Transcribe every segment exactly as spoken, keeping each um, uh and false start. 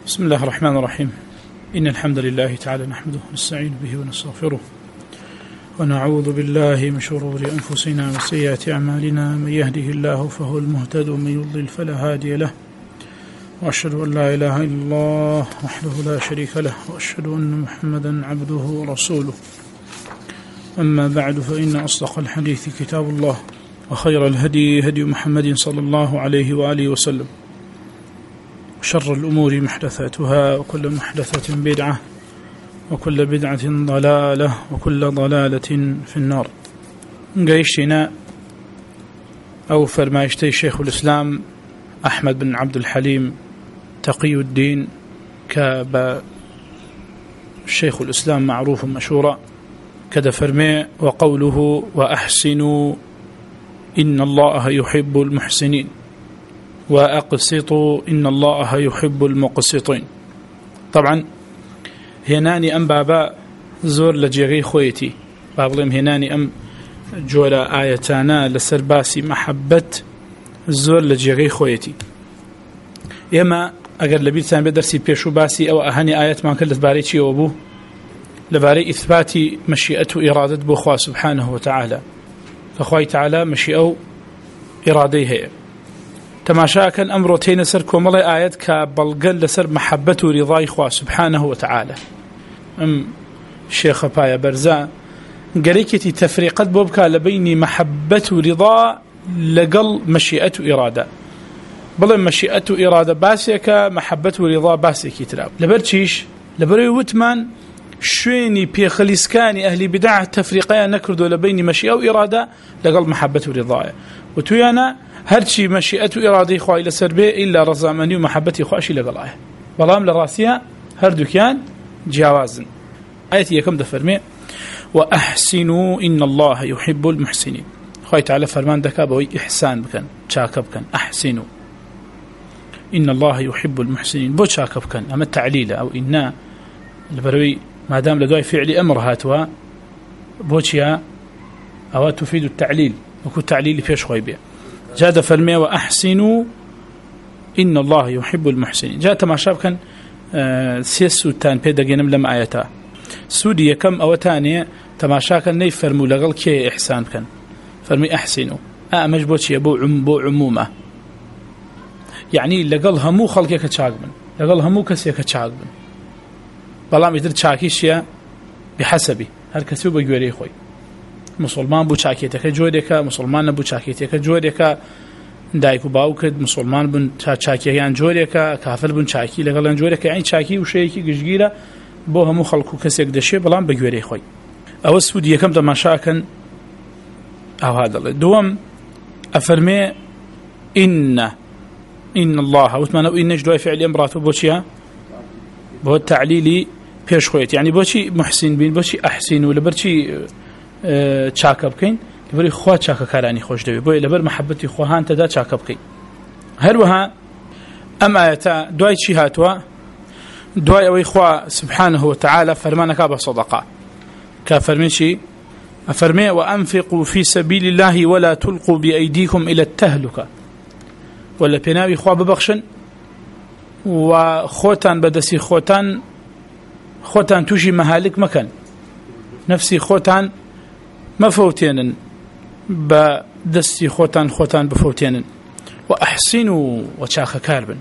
بسم الله الرحمن الرحيم. إن الحمد لله تعالى نحمده ونستعين به ونستغفره ونعوذ بالله من شرور أنفسنا وسيئات أعمالنا. من يهده الله فهو المهتد ومن يضلل فلا هادي له، وأشهد أن لا إله إلا الله وحده لا شريك له، وأشهد أن محمدا عبده ورسوله. أما بعد، فإن أصدق الحديث كتاب الله، وخير الهدي هدي محمد صلى الله عليه وآله وسلم، شر الأمور محدثاتها، وكل محدثة بدعة، وكل بدعة ضلالة، وكل ضلالة في النار. قيشنا أو فرمايشتي شيخ الإسلام أحمد بن عبد الحليم تقي الدين كاب شيخ الإسلام معروف مشهورا كذا فرمي وقوله وأحسنوا إن الله يحب المحسنين وأقسطوا إن الله يحب المقسطين. طبعا هناني أم بابا زور لجيغي خويتي بابلم هناني أم جولا آيتانا لسرباسي محبة زور لجيغي خويتي. يما أقر لبيتان بدرسي بيشو باسي أو أهاني آيات ما كلت باريتي وابوه لباري إثبات مشيئة إرادة بوخوا سبحانه وتعالى، فخواي تعالى مشيئة إراديه تماشا كان أمره تين سر كوملي آيات كبلغل لسر محبة رضاي خوا سبحانه وتعالى. أم الشيخ بايا برزا قريكتي تفريقات بوبكا لبيني محبة رضا لقل مشيئة إرادة، بل مشيئة إرادة باسيك محبة رضا باسيك يتراب لبرتشيش لبري وتمان شويني بيخليسكاني أهلي بدع تفريقيا نكردو لبيني مشيئة وإرادة لقل محبة رضايا، وتويانا هرشي مشيئة إرادة إخوة إلى سربي إلا رزامني ومحبتي إخواشي لقلاه بلام لراسيا هردو كان جاوازن. آياتي يكم دفرمي وأحسنوا إن الله يحب المحسنين. خوي تعالى فرمان دكا بوي إحسان بكن شاكب كن أحسنوا إن الله يحب المحسنين بو شاكب كن أما التعليل أو إنا البروي ما دام لدواي فعل أمر هاتوا بوشيا أو تفيد التعليل وكو التعليل فيش خوي بيه. جاء فرمي وأحسنوا إن الله يحب المحسنين. جاء تماشاب كان آه سيسو تان بيدا جنم لم آياتا سودية كم أو تانية تماشا كان نيف فرمو لغل كي إحسان كان فرمي أحسنوا آه مجبوتش يبو عم بو عمومة، يعني لغل همو خلقك كتشاقبن لغل همو كسيك كتشاقبن بلام يدر تشاكيشيا بحسبي هل كسيو بجوري خوي مسلمان بو چاکیتەکە جۆرێکە، مسلمان نەبوو چاکیتەکە جۆرێکە، دایک و باوکت مسلمان بن چاکیەکان جۆرێکە، کافر بن چاکی لەگەڵیان جۆرێکە، یعنی چاکی وشەیەکی گشتگیرە بۆ هەموو خەڵک و کەسێک دەشێ بەڵام بە گوێرەی خۆی. ئەوە سوودی یەکەم تەماشاکەن ئەوها دەڵێت. دووەم ئەفەرمێ ئین ئین الله وتمانە ئینەش دوای فعلی ئەمڕاتەوە بۆ چیە؟ بۆ تەعلیلی پێش خۆیت، یعنی بۆچی محسین بین، بۆچی ئەحسین و لەبەرچی چاکە بکەین لەبەری خوا چاکەکارانی خۆش دەوێت، بۆیە لەبەر محەبەتی خۆهان تەدا چاکە بکەین. هەروەها ئەم ئاەتە دوای چی هاتووە؟ دوای ئەوەی خوا سبحانه وتعالى فەرمانەکا بە سەدەقە کە فەرمێ چی؟ ئەفەرمێ وأنفقوا في سبيل الله ولا تلقوا بأيديكم إلى التهلكة، ولا پێناوی خوا ببەخشن و خۆتان بەدەستی خۆتان خۆتان تووشی مەهالک مەکەن، نفسی خۆتان مفوتينن بدستي خوتان خوتان بفوتينن وأحسنوا وشاخ كاربن.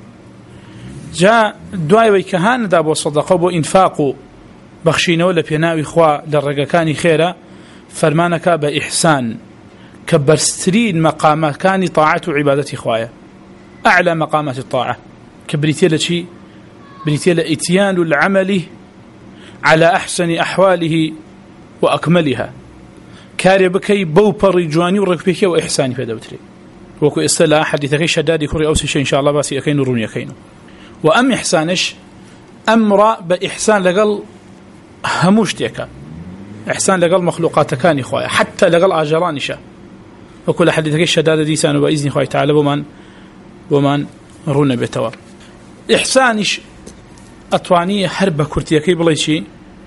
جاء دواي ويكهان دابو صدقه بو إنفاقو بخشينو لبيناوي خوا للرقاكاني خيرا فرمانك بإحسان كبرسترين مقامات كان طاعة وعبادة خوايا، أعلى مقامات الطاعة كبريتيلة شي بريتيلة إتيان العمل على أحسن أحواله وأكملها، كاري بكي بوبر جواني وركبكي وإحساني في دوتري وكو استلا حديثك شدادي كوري أوسي شيء إن شاء الله باسي أكين روني أكينو. وأم إحسانش أمر بإحسان لقل هموشتك، إحسان لقل مخلوقاتكاني خوايا حتى لقل آجرانشا، وكل حديثك شدادة ديسان وبإذن خواهي تعالى بمان بمان رونا بيتوا. إحسانش أطواني حرب كورتيكي بلي شي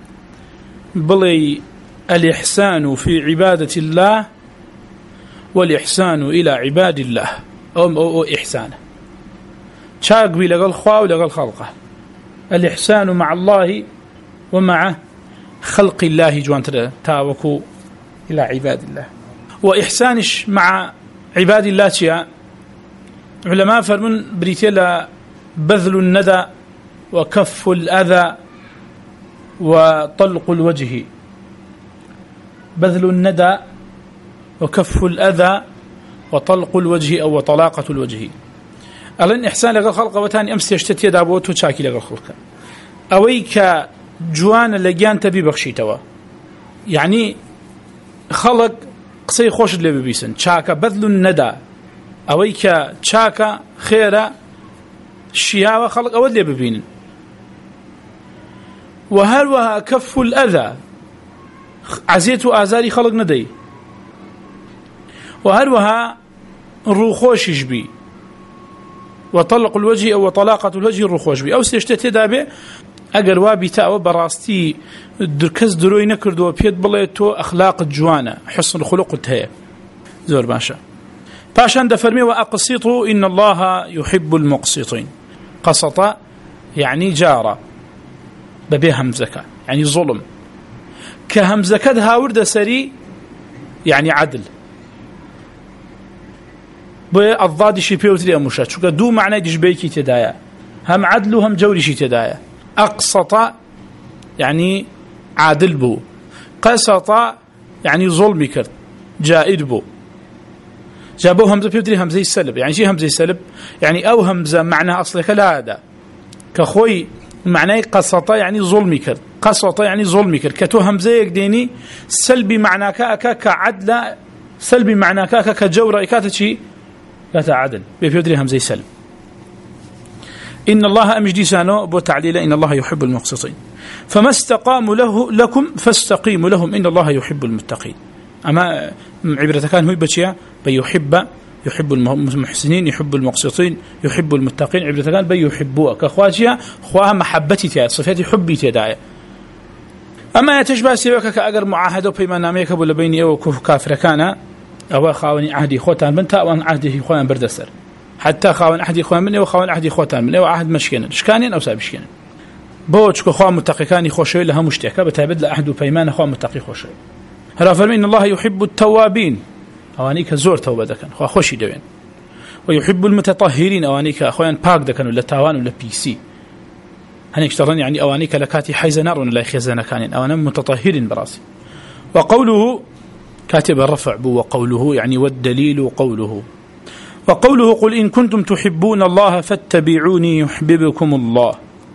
بلي الإحسان في عبادة الله والإحسان إلى عباد الله أو, أو, أو إحسانه چاک بی لەگەڵ خوا و لەگەڵ خەڵقە الإحسان مع الله ومع خلق الله جوانتر تاوكو إلى عباد الله. وإحسانش مع عباد الله تيا علماء فرمون بريتيلا بذل الندى وكف الأذى وطلق الوجه. بذل الندى وكف الأذى وطلق الوجه أو طلاقة الوجه. ألين إحسان لغا خلق وتاني أمس يشتتي دابوتو شاكي لغا خلق أويك جوان لجان تبي بخشيتوا يعني خلق قصي خوش اللي ببيسن شاكا بذل الندى أويك شاكا خيرا الشياوة خلق أود اللي ببين. وهل وها كف الأذى عزيت آزاري خلق ندي. وهل وها الروخوش يجبي وطلق الوجه أو طلاقة الوجه الروخوش بي أو سيشتتي دابي أجر وابي تاو براستي دركز دروي نكرد وبيد بليتو أخلاق الجوانة حسن الخلق التهيئ زور باشا باشا دفرمي وأقسطوا إن الله يحب المقسطين. قسط يعني جارة ببي همزكا يعني ظلم كهمزكا هاورد سري يعني عدل بالضاد شي بيوتري مشات شو دو معنى ديش بيكي تدايا هم عدل وهم جوري شي تدايا. أقسط يعني عادل بو قسط يعني ظلمي كرت جائر بو جابو همزة بيوتري همزة السلب يعني شي همزة السلب يعني أو همزة معنى أصلك لا هذا كخوي معنى قسط يعني ظلمي كرت قسط يعني ظلمي كرت كتو همزة يكديني سلبي معنى كأكا كعدل سلبي معنى كأكا كجورة إكاتشي لا عدل بيوتري همزة السلب. إن الله أمجدي سانو بو تعليل إن الله يحب المقسطين. فما استقاموا له لكم فاستقيموا لهم إن الله يحب المتقين. أما عبرة كان هو بشيء بيحب يحب المحسنين يحب المقسطين يحب المتقين. عبرة كان بيحبوا كأخواتها خواها محبتي تيا صفاتي حبي تيا. أما يتشبه سيوك كأجر معاهدة بيمان ناميك بولا بيني أو كافر كان أو خاوني عهدي خوتان بنتا وأن عهدي خوان بردسر حتى خاون عهدي خوان مني وخاون عهدي خوتان مني وعهد مشكين إشكانين أو سابشكين بوش كخوان متقيكاني خوشوي لها مشتكى بتعبد لأحد بيمان خوان متقي خوشوي. هلا فرمي إن الله يحب التوابين أوانيك زور توبة دكان خوا خوشي دوين ويحب المتطهرين أوانيك أخوان باك دكان ولا تاوان ولا بي سي هنيك ترون يعني أوانيك لكاتي حيز نار ولا يخزن كانين أوانا متطهرين براسي. وقوله كاتب الرفع بو وقوله يعني والدليل قوله. وقوله قل إن كنتم تحبون الله فاتبعوني يحببكم الله.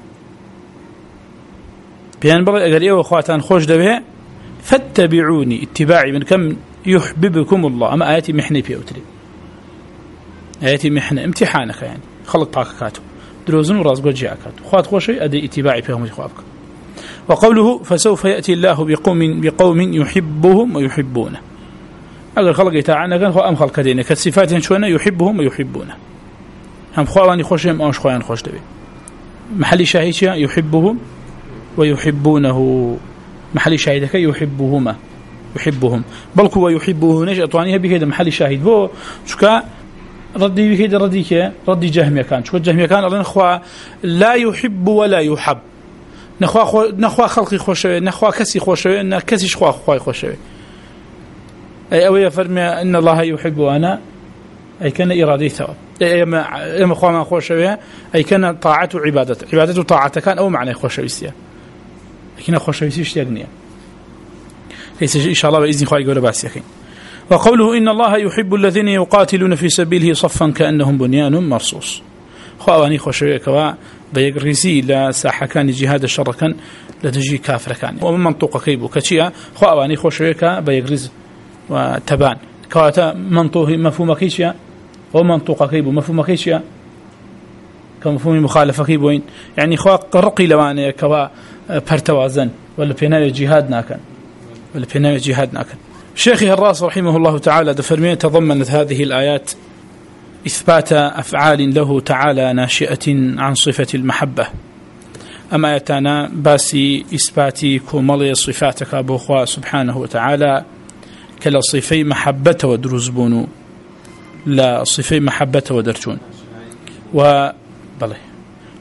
بيان بقى أقل إيه وأخواتان خوش دبه فاتبعوني اتباعي من كم يحببكم الله. أما آياتي محني بيوتري آياتي محنة امتحانك يعني خلط باككاتو دروزن وراس قد جاءكاتو خوات خوشي أدي اتباعي فيهم إخوابك. وقوله فسوف يأتي الله بقوم بقوم يحبهم ويحبونه. أقل خلق يتعانا كان هو أم خلق دينه كالصفات شونا يحبهم ويحبونه هم خواني خوشهم أو خوان خوش دبي. محل شاهدك يحبهم ويحبونه محل شاهدك يحبهما يحبهم بل هو يحبه نج أطوانيها بكذا محل شاهد بو شكا ردي بكذا ردي كه ردي جهمي كان شو جهمي كان الله نخوا لا يحب ولا يحب نخوا خو نخوا خلقي خوشوي نخوا كسي خوشوي إن كسي خوا خوا خوشوي. أي أوي فرمي إن الله يحب أنا أي كان إرادته أي ما إما خوا ما خوشوي أي كان طاعته عبادته عبادته طاعته كان أو معنى خوشوي سيا لكن خوشوي سيش يغنيه ليس إن شاء الله بإذن خواهي قول باسي أخي. وقوله إن الله يحب الذين يقاتلون في سبيله صفا كأنهم بنيان مرصوص. خواني خوشوي كوا بيقريزي لا ساحة كان جهاد الشر كان لتجي كافر كان ومن منطوق كيبو كتشيا خواني خوشوي كا بيقريز وتبان كواتا منطوه مفهوم كيشيا ومنطوق كيبو مفهوم كيشيا كمفهوم مخالفة كيبوين يعني خوا قرقي لواني كوا برتوازن ولا بيناي جهادنا كان ولا بيناي جهادنا كان. شيخي الراس رحمه الله تعالى دفرمي تضمنت هذه الآيات إثبات أفعال له تعالى ناشئة عن صفة المحبة. أما يتانا باسي إثباتي كمالي صفاتك أبوخوا سبحانه وتعالى كلا صفي محبة ودرزبون لا صفي محبة ودرجون وبله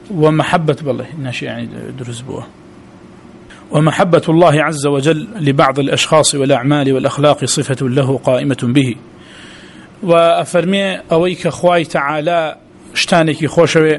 ومحبة بالله ناشي يعني درس بوه ومحبة الله عز وجل لبعض الأشخاص والأعمال والأخلاق صفة له قائمة به وأفرمي أويك خواي تعالى شتانك خوشوي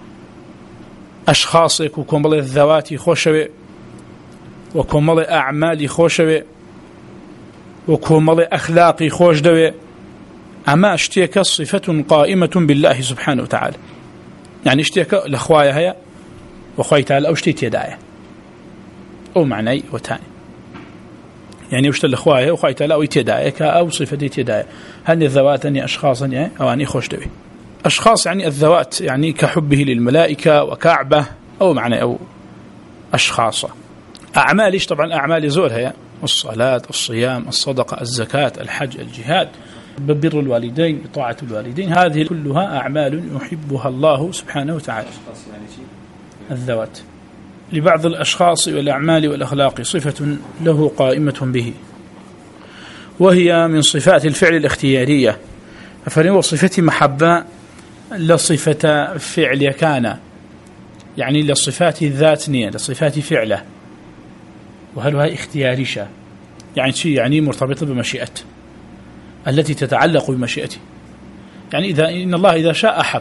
أشخاصك وكمل الذوات خوشوي وكمل أعمال خوشوي وكمل أخلاق خوش دوي أما اشتيك صفة قائمة بالله سبحانه وتعالى يعني اشتيك لخوايا هيا وخواي تعالى أو اشتيت يدايا أو معني وتاني يعني وشت الأخوة وخايت لا ويتدايك أو صفة يتدايك هل الذوات أني أشخاصا يعني أو أني خوش دوي أشخاص يعني الذوات يعني كحبه للملائكة وكعبة أو معنى أو أشخاص أعمالش طبعا أعمال زور هي الصلاة الصيام الصدقة الزكاة الحج الجهاد ببر الوالدين بطاعة الوالدين هذه كلها أعمال يحبها الله سبحانه وتعالى الذوات لبعض الأشخاص والأعمال والأخلاق صفة له قائمة به وهي من صفات الفعل الاختيارية فهو صفة محبة لصفة فعل كان يعني لصفات الذاتنية لصفات فعله وهل هي اختياريشة يعني شيء يعني مرتبطة بمشيئة التي تتعلق بمشيئته يعني إذا إن الله إذا شاء أحب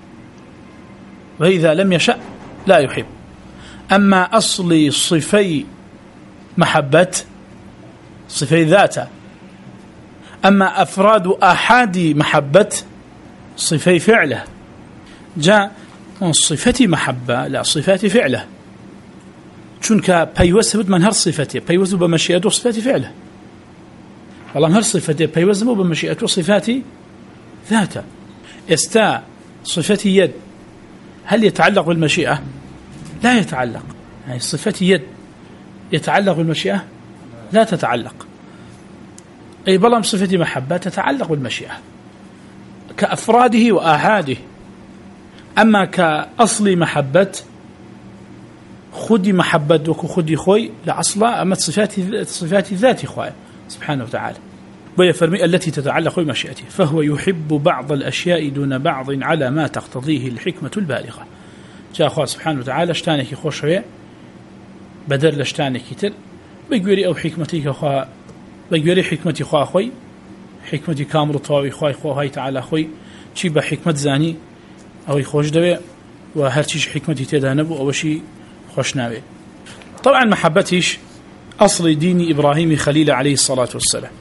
وإذا لم يشاء لا يحب أما أصل صفي محبة صفي ذاته أما أفراد أحد محبة صفي فعله جاء من صفة محبة لا صفات فعله چونك بيوسبت من هر صفته بيوسب بمشيئته صفات فعله والله من هر صفته بيوسب بمشيئته صفات ذاته استا صفة يد هل يتعلق بالمشيئة؟ لا يتعلق يعني صفة يد يتعلق بالمشيئة لا تتعلق أي بلام صفة محبة تتعلق بالمشيئة كأفراده وآحاده أما كأصل محبة خدي محبة وكو خدي خوي لأصلا أما صفات صفات الذات خوي سبحانه وتعالى ويفرمي التي تتعلق بمشيئته فهو يحب بعض الأشياء دون بعض على ما تقتضيه الحكمة البالغة جاء أخوة سبحانه وتعالى اشتانك خوشوية بدر لاشتانك تر بيقولي أو حكمتك أخوة بيقولي حكمتي أخوة أخوي حكمتي كامل طواوي أخوة أخوة هاي تعالى أخوي شي بحكمة زاني أو يخوش دوي وهرشيش حكمتي تدانبو أو شي خوش ناوي طبعا محبتيش أصل دين إبراهيم خليل عليه الصلاة والسلام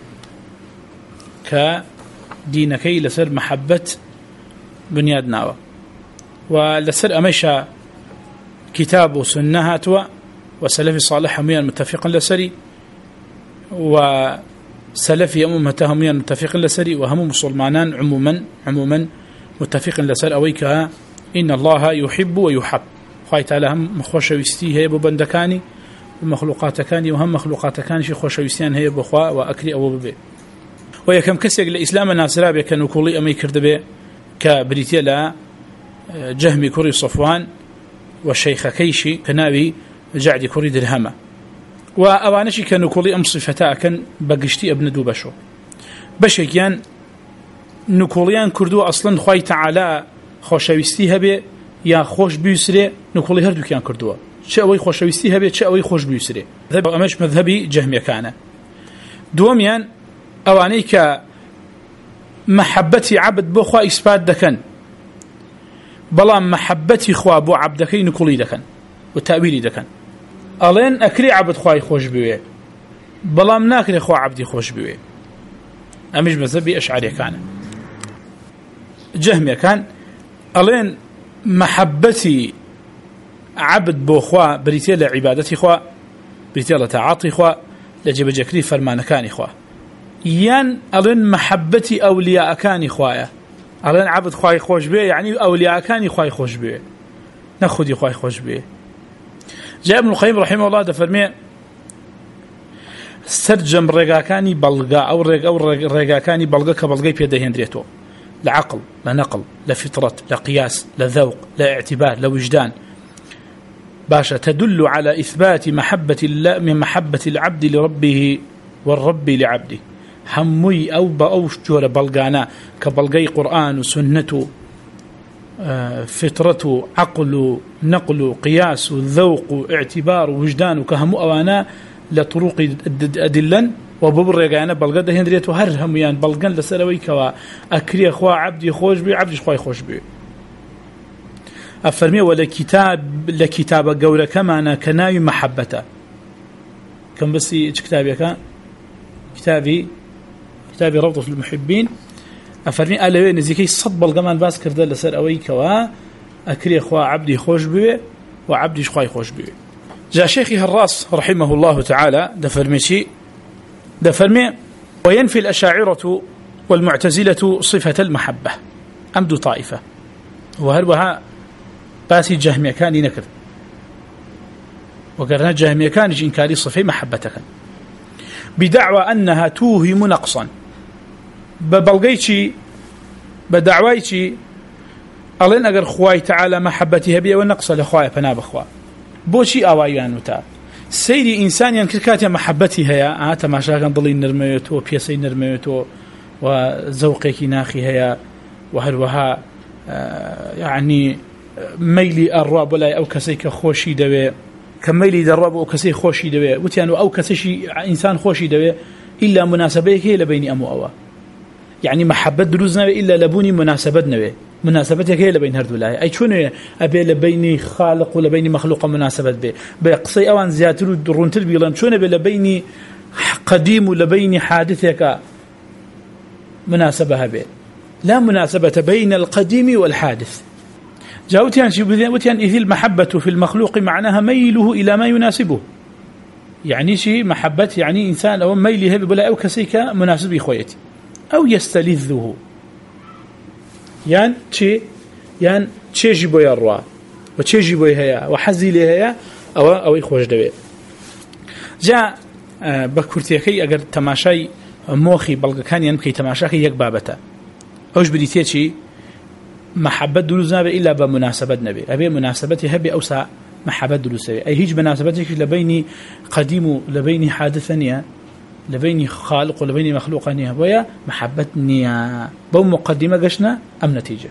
كدينكي لسر محبة بنياد ناوى ولسر أميشا كتاب وسنة وسلفي صالح هميا متفقا لسري وسلفي أممته هميا متفقا لسري وهم مسلمانان عموما عموما متفقا لسر أويك إن الله يحب ويحب خواهي تعالى هم مخوشويستي هي ببندكاني ومخلوقاتكاني وهم مخلوقاتكاني شي خوشويستيان هي بخوا وأكري أو ببي ويكم كسيق لإسلام ناصراب يكن كولي أمي كردبي كبريتيا لا جهمي كوري صفوان والشيخ كيشي كنابي جعدي كوري درهمة وأوانشي كانوا كولي أم صفتاء كان بقشتي ابن دوبشو بشكيان نكوليان كردو أصلا خواهي تعالى خوشويستي هبي يا خوش بيسري نكولي هردو كان كردوه شأوي خوشويستي هبي شأوي خوش بيسري ذهب أمش مذهبي جهمي كان دوميان أوانيك محبتي عبد بو خوا إثبات دكن بلام محبتي خوا بو عبدكي نكولي دكن وتأويلي دكن ألين أكري عبد خواي خوش بيوي بلام ناكري خوا عبدي خوش بيوي أمش مذهبي أشعري كان جهمي كان ألين محبتي عبد بو خوا بريتي لعبادتي خوا بريتي لتعاطي خوا لجب جكري فرمانكاني خوا يان ألين محبتي أولياء كاني خوايا ألين عبد خواي خوش بيه يعني أولياء كاني خواي خوش بيه ناخذ خواي خوش بيه جاء ابن القيم رحمه الله دفرمي سرجم رقاكاني بلغا أو رق أو رقاكاني بلغا كبلغي بيده هندريتو لعقل لنقل لفطرة لقياس لذوق لاعتبار لوجدان باشا تدل على إثبات محبة الله من محبة العبد لربه والرب لعبده همي أو بأوش جور بلغانا كبلغي قرآن وسنة فطرة عقل نقل قياس ذوق اعتبار وجدان كهم أوانا لطرق أدلا وببر يجانا بلغد هندريت وهرهم يعني بلغن لسروي كوا أكري أخوا عبدي خوش بي عبدي خوي خوش بي أفرمي ولا كتاب لكتاب قولة كما كناي محبته كم بس كتابي كان كتابي كتابي روضة المحبين أفرمي ألوي نزيكي صد بلغمان باس كرده لسر أوي كوا أكري أخوا عبدي خوش بي وعبدي خوي خوش بي جاء شيخي هراس رحمه الله تعالى دفرمي شيء دفرمي وينفي الأشاعرة والمعتزلة صفة المحبة أمد طائفة وهربها باسي جهمية كان لنكر وقرنا جهمية كان إنكاري صفة محبتك بدعوى أنها توهم نقصا ببلغيتي بدعويتي ألين أقر خواي تعالى محبتها بي والنقص لخواي فناب أخواه بوشي أوايان متاب سيري إنسان ينكركات محبتها يا آتا ما شاكن ضلي نرميتو وبيسي نرميتو وزوقك ناخي هيا وهلوها آه يعني ميلي الراب ولا أو كسيك خوشي دوي كميلي الراب أو كسي خوشي دوي وتيانو أو كسيشي إنسان خوشي دوي إلا مناسبيك لبيني أمو أوا يعني محبة دروزنا إلا لبوني مناسبتنا مناسبتك هي لبين هردو لاي أي شونو أبي لبيني خالق ولبيني مخلوق مناسبة به بقصي أوان زياتر درونتر بيلان شونو أبي لبيني قديم ولبيني حادثك مناسبة به لا مناسبة بين القديم والحادث جاوتيان شبوتيان إذ المحبة في المخلوق معناها ميله إلى ما يناسبه يعني شيء محبة يعني إنسان أو ميله بلا أو كسيك مناسب خويتي أو يستلذه يان شيء يان شيء جبوا يروى وشيء جبوا هيا وحزي له هيا أو أو يخرج دبي جاء بكرتيكي أجر تماشي موخي بلغ كان ينبكي تماشاكي يك بابته أوش بديتي شيء محبة دروزنا إلا بمناسبة نبي أبي مناسبتي هبي أوسع محبة دروسية أي هيج مناسبتك لبيني قديم لبيني حادثنيا لبيني خالق ولبيني مخلوق نيا ويا محبة نيا بو مقدمة قشنا أم نتيجة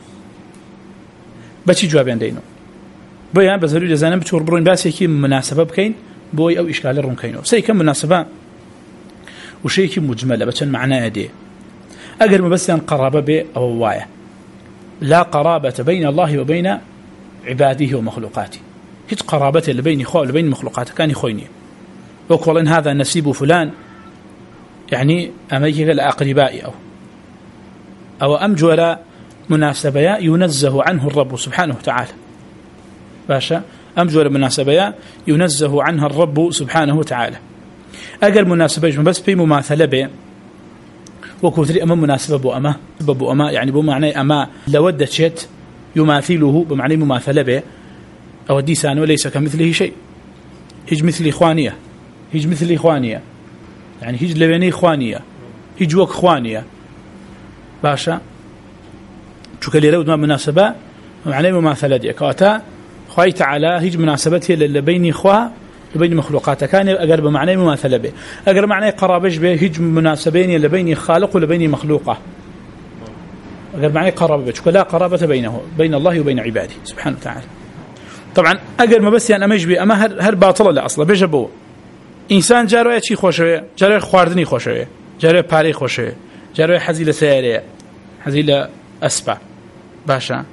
بشي جواب عندنا بويا بزرو جزانا بتشور برون باسي كي مناسبة بكين بوي أو إشكال الرون كينو سي كم مناسبة وشيء كي مجملة بتشن معناه دي أقل ما بس قرابة بي أو وايا لا قرابة بين الله وبين عباده ومخلوقاته هيج قرابة اللي بين إخوة لبين مخلوقاته كان يخويني وقال هذا نسيب فلان يعني أميك الأقرباء أو أو أمجول مناسبة ينزه عنه الرب سبحانه وتعالى باشا أمجول مناسبة ينزه عنها الرب سبحانه وتعالى أقل مناسبة بس في مماثلة به وكثري أمام مناسبة بو أما بو أما يعني بو معنى أما لودت شيء يماثله بمعنى مماثلة به أو الديسان وليس كمثله شيء هج مثل إخوانية هج مثل إخوانية يعني هج لبني إخوانية هج وك إخوانية باشا شو كلي لود ما مناسبة معنى مماثلة دي كاتا خواي تعالى هج مناسبته لبين إخوة لبين مخلوقاته كان أقرب معنى مماثلة به أقرب معنى قرابش به هج مناسبين لبين خالق ولبين مخلوقه أقرب معنى قرابة شو لا قرابة بينه بين الله وبين عباده سبحانه وتعالى طبعا أقل ما بس يعني أمش بي أما هر هر باطلة لا أصلا بيجبوا إنسان جاروي شيء خوشوي جاروي خواردني خوشوي جاروي باري خوشوي جاروي حزيلة سيارية حزيلة أسبع باشا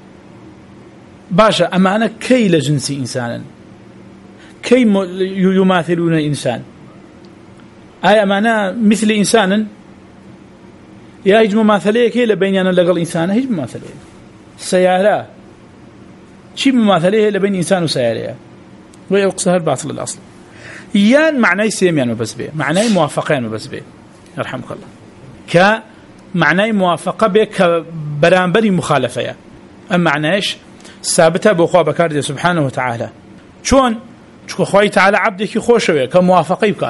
باشا أما أنا كي لجنسي إنسانا كي يماثلون إنسان أي أما أنا مثل إنسانا يا هج مماثلية كي لبيني أنا لقل إنسان هج مماثلية سيارة شيء مماثلية لبين إنسان وسيارة ويقصها الباطل الأصل يان معناه سيميان وبس به معناه موافقين وبس به يرحمك الله كمعناه موافقة به كبرامبري مخالفة أما معناش ثابتة بأخوة بكاردي سبحانه وتعالى شون شو أخوة تعالى عبدك خوشوه كموافقي بك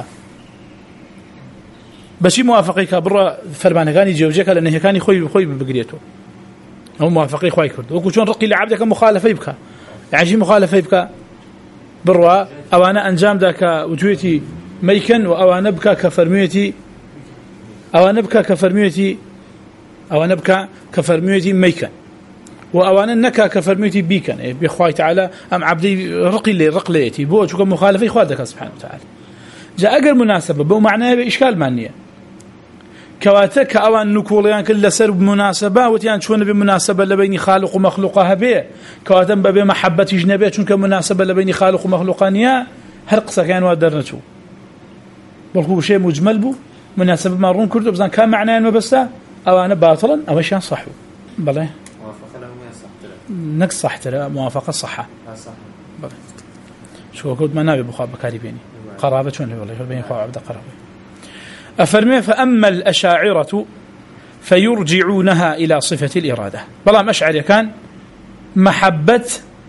بس موافقي كبرة فرمان كان يجوجك لأنه كان يخوي خوي بقريته أو موافقي خوي كرد وكو شون رقي لعبدك مخالفة بك يعني شي مخالفة بك بروا أو أنا أنجام ذاك وجوتي ميكن أو أنا بك كفرميتي أو أنا بك كفرميتي أو أنا بك كفرميتي ميكن وأوانا نكا كفرميتي بيكن بخواي تعالى أم عبدي رقي لي رقليتي بو شو مخالفة إخواتك سبحانه وتعالى جاء أجر مناسبة بو معناه بإشكال مانية كواتك أوان نقوليان كل سر بمناسبة وتيان شون بمناسبة لبين خالق ومخلوقها به كواتن ببي محبة جنبيه شون كمناسبة لبين خالق ومخلوقانية هرقصة كان وادرنتو بلكو شيء مجمل بو مناسبة مارون كردو بزان كان معناه إنه بس أوانا باطلا أو شيء صحو بلى موافقة له ما صح نقص صح ترى موافقة صحة صح بلى شو كود ما نبي بخاب بكاري بيني قرابة شون والله بين خوا عبد قرابة أفرمي فأما الأشاعرة فيرجعونها إلى صفة الإرادة بلا مشعر كان محبة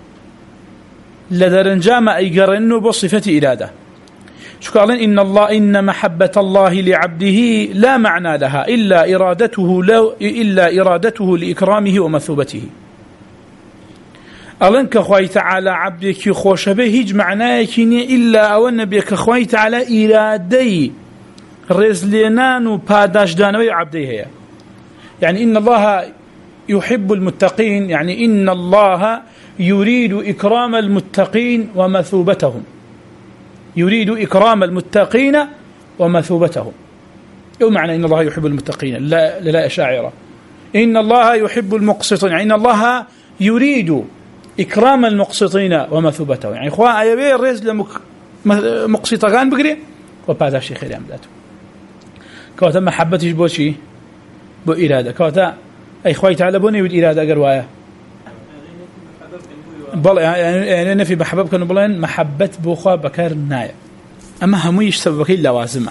لدرنجام أي قرنوا بصفة إرادة شو قالين إن الله إن محبة الله لعبده لا معنى لها إلا إرادته لو إلا إرادته لإكرامه ومثوبته ألنك خوي تعالى عبدك خوش به هيج معناه إلا أو النبي خوي تعالى إرادي رزلنان وباداش دانوي عبدي هي يعني إن الله يحب المتقين يعني إن الله يريد إكرام المتقين ومثوبتهم يريد إكرام المتقين ومثوبتهم أو معنى إن الله يحب المتقين لا لا أشاعرة إن الله يحب المقسطين يعني إن الله يريد إكرام المقسطين ومثوبتهم يعني إخوة أيبي الرزل مقسطان بقري وباداش خير عمداته كواتا محبتش بوشي بو إرادة كواتا أي خوي تعالى بوني ود إرادة قروايا بل يعني نفي محبب كانوا بلين محبة بوخوا بكار نايا أما همو يشتبك إلا وازمة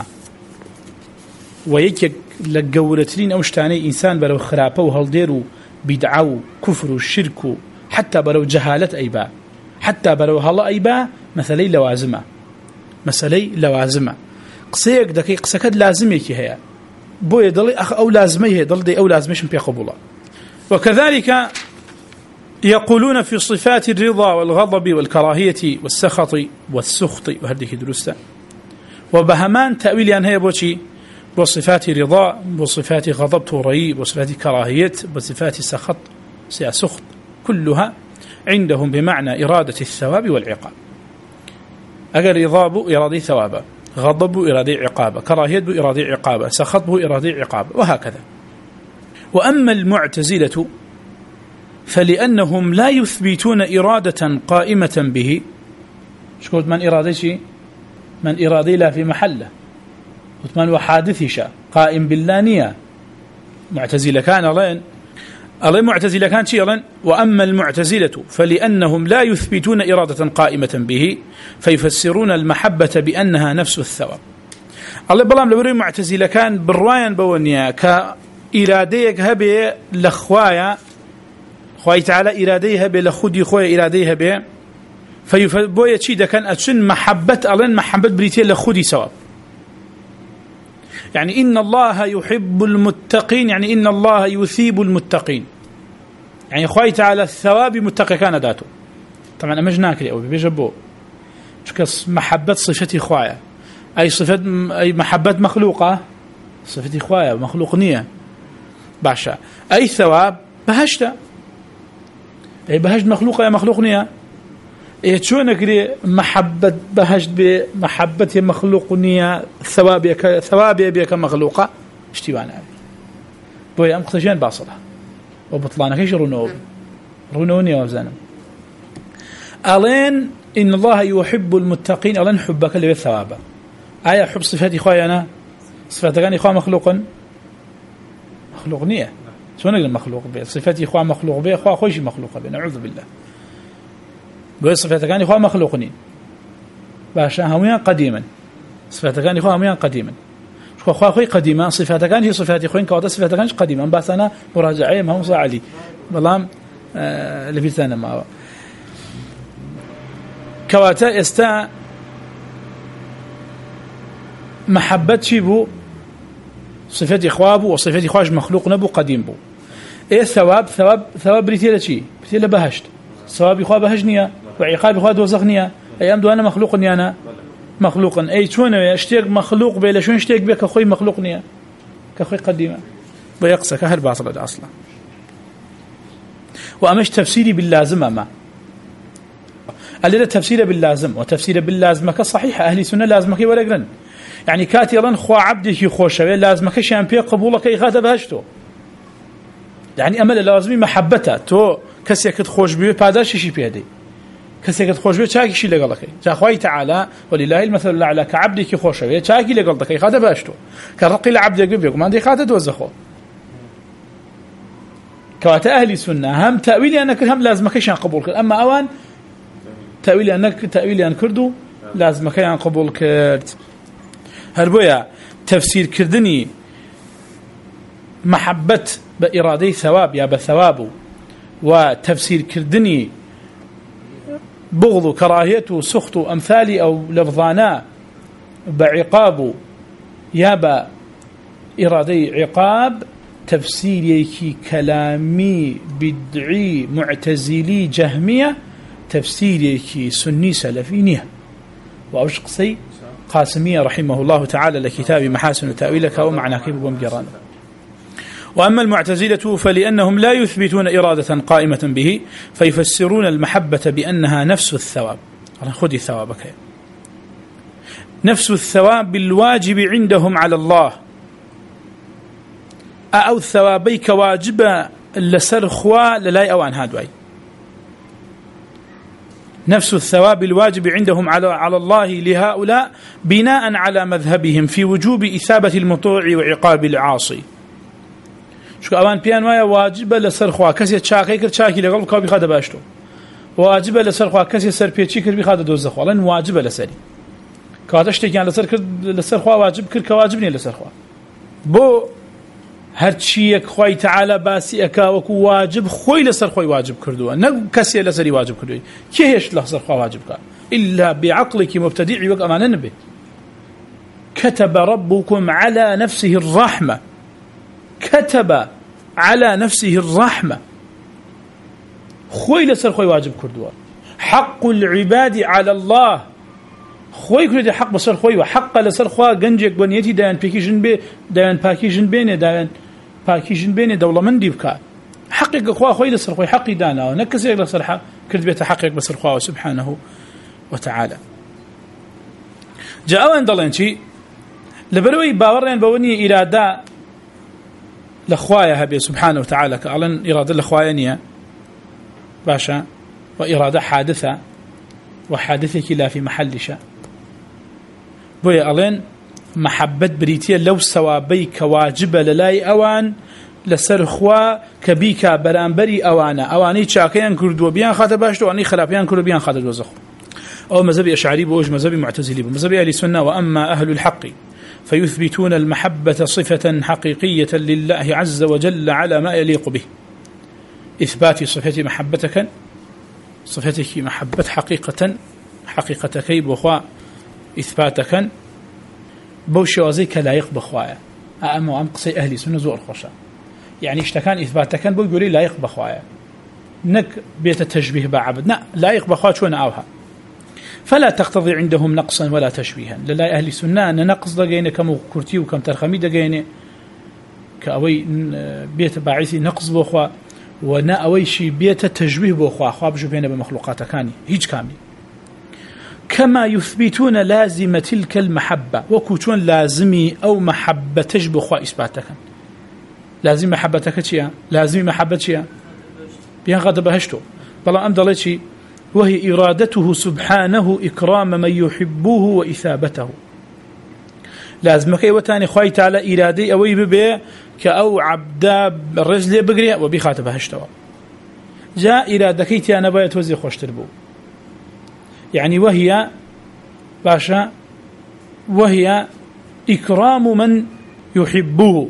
ويك لقورتلين أو شتاني إنسان برو خرابه وهالديرو بدعو كفر والشرك حتى برو جهالة أيبا حتى برو هلا أيبا مثلي لوازمة مثلي لوازمة قصيك دقيق قصكد لازميك هي بو يضل أخ أو لازميه يضل دي أو لازميش بيقبله وكذلك يقولون في صفات الرضا والغضب والكراهية والسخط والسخط وهذه دروسة وبهمان تأويل أن هي بوشي بصفات رضا بصفات غضب توري بصفات كراهية بصفات سخط سخط كلها عندهم بمعنى إرادة الثواب والعقاب أجر رضاب إرادة ثوابا غضب إرادة عقابة كراهية إرادة عقابة سخط إرادة عقابة وهكذا وأما المعتزلة فلأنهم لا يثبتون إرادة قائمة به شكوت من إرادة من إرادة لا في محله وثمان وحادثش قائم باللانية معتزلة كان ألين ألين معتزلة كان شيء ألين وأما المعتزلة فلأنهم لا يثبتون إرادة قائمة به فيفسرون المحبة بأنها نفس الثواب الله بلام لوري معتزلة كان بالرواية بونيا كإراديك هبه لخوايا خوي تعالى إراديها به لخودي خوي إراديها به فيفبوية شيء ده كان أتشن محبة ألين محبة بريتية لخودي ثواب يعني إن الله يحب المتقين يعني إن الله يثيب المتقين يعني خوي تعالى الثواب متقي كان ذاته طبعا أمجناك لي أو بيجبو شكس محبة صفتي خوايا أي صفة أي محبة مخلوقة صفتي خوايا مخلوق نية باشا أي ثواب بهشته أي بهجت مخلوقة يا مخلوق نية إيه شو نقري محبة بهجت بمحبة مخلوق نية ثواب يك ثواب يبيك مخلوقة اشتبانا بوي أم قصيشين باصلة وبطلانك إيش رنو رنوني وزانم ألين إن الله يحب المتقين ألين حبك اللي بالثواب آية حب صفاتي خويا أنا صفاتك أنا إخوة مخلوقا مخلوق نية شو نقول مخلوق به صفاتي إخوة مخلوق به إخوة خويش مخلوق به نعوذ بالله بقول صفاتك أنا إخوة مخلوقني باشا هميان قديما صفاتك أنا إخوة هميان قديما شو أخوة خوي قديما صفاتك أنا هي صفاتي خوين كواتا صفاتك أنا قديما بس أنا مراجعة ما هم صاعلي بلام آه اللي في سنة ما كواتا استا محبة شيبو صفات إخوابه وصفات إخواج مخلوق نبو قديم بو إيه ثواب ثواب ثواب بريتيلا شيء بريتيلا بهشت ثواب إخواب بهجنيا وعقاب إخواب دوزخنيا أيام دو أنا مخلوقني أنا مخلوقا أي شون اشتيق مخلوق بيلا شون اشتيق بك أخوي مخلوقني كأخوي قديمة بيقصى كهر باطل أصلا وأمش تفسيري باللازم أما اللي تفسيره باللازم وتفسيره باللازم كصحيح أهل السنة لازمك ورقرن يعني كاتيرا خوا عبدك يخوشوي لازمك شامبي قبولك يغاد بهشتو يعني أمل لازمي محبته تو كسيك تخوش بيه باداش شي بيدي كسيك تخوش بيه تاكي شي لقلك جا خوي تعالى ولله المثل الاعلى كعبدك يخوشوي تاكي لقلك يغاد بهشتو كرقي لعبدك بيقول ما عندي خاطه توزخو كوات أهل السنة هم تأويلي أنك هم لازمك شان قبولك أما أوان تأويلي أنك تأويلي أن كردو لازمك شان قبول كرد هربويا تفسير كردني محبة بإرادي ثواب يا بثواب وتفسير كردني بغض كراهية سخط أمثالي أو لفظانا بعقاب يا بإرادي عقاب تفسيريكي كلامي بدعي معتزلي جهمية تفسيريكي سني سلفينيه وأوش قصي قاسمية رحمه الله تعالى لكتاب محاسن تأويلك ومعنى كيف ومجران. وأما المعتزلة فلأنهم لا يثبتون إرادة قائمة به فيفسرون المحبة بأنها نفس الثواب. خذي ثوابك نفس الثواب الواجب عندهم على الله أو الثوابي كواجب لسرخوا للاي أوان هادواي نفس الثواب الواجب عندهم على على الله لهؤلاء بناء على مذهبهم في وجوب إثابة المطوع وعقاب العاصي شو أوان بيان وايا واجب لسرخوا كسي تشاكي كر تشاكي لقلب كابي خاد باشتو واجب لسرخوا كسي سر بيتشي كر بخاد دوزخوا لأن واجب لسري كاتشتي كان لسر كر لسرخوا واجب كر كواجبني لسرخوا بو هرچی خوای تعالی باسی اکا وکو واجب خوی لسر خوی واجب کردو نه کسی لسری واجب کردو کی هیچ لسر خوا واجب کار الا بعقلك مبتدعي وك امانه نبي كتب ربكم على نفسه الرحمه كتب على نفسه الرحمه خوي لسر خوي واجب كردوا حق العباد على الله خوي كل حق بسر خوي وحق لسر خوا گنجك بنيتي دان باكيجن بي دان باكيجن بين دان باكيجن بين دوله من ديبكا حقق خوا خوي لسر خوي حقي دانا نكسر لسر حق كرد بيت حقق بسر خوا سبحانه وتعالى جاء اندلنشي لبروي باورين بوني اراده لخوايا هبي سبحانه وتعالى قالن اراده لخوايا باشا واراده حادثه وحادثه لا في محل شاء بويا ألين محبة بريتية لو سوابي كواجب للاي أوان لسرخوا كبيكا برانبري أوانا أواني تشاكيان كردو بيان خاطر باشتو أني خلافيان كردو بيان خاطر دوزخ أو مذهبي أشعري بوج مذهبي معتزلي مذهبي أهل السنة. وأما أهل الحق فيثبتون المحبة صفة حقيقية لله عز وجل على ما يليق به إثبات صفة محبتك صفتك محبة حقيقة حقيقتك بخوا إثباتك بوشوازيك لايق بخوايا أما أم قصي أهلي سنة زور خوشا يعني اشتكان إثباتك بيقولي لايق بخوايا نك بيت التشبيه بعبد لا لايق بخوايا شو نعوها فلا تقتضي عندهم نقصا ولا تشبيها للا أهل السنة أن نقص دقينة كم كرتي وكم ترخمي دقينة كأوي بيت باعثي نقص بخوا ونا أوي شي بيت التشبيه بخوا خواب جبينه بمخلوقات كاني هيج كامل كما يثبتون لازم تلك المحبة وكوتون لازمي أو محبة تشبه خوا إثباتك لازم محبتك شيئا لازم محبة شيئا بيان غدا بهشتو بلا أم دلتي وهي إرادته سبحانه إكرام من يحبه وإثابته لازم كي وتاني خواي تعالى إرادي أوي ببيع كأو عبدا الرجل بقري وبيخات بهشتو جاء إرادكي تيانا بايت وزي خوش تربو يعني وهي باشا وهي إكرام من يحبه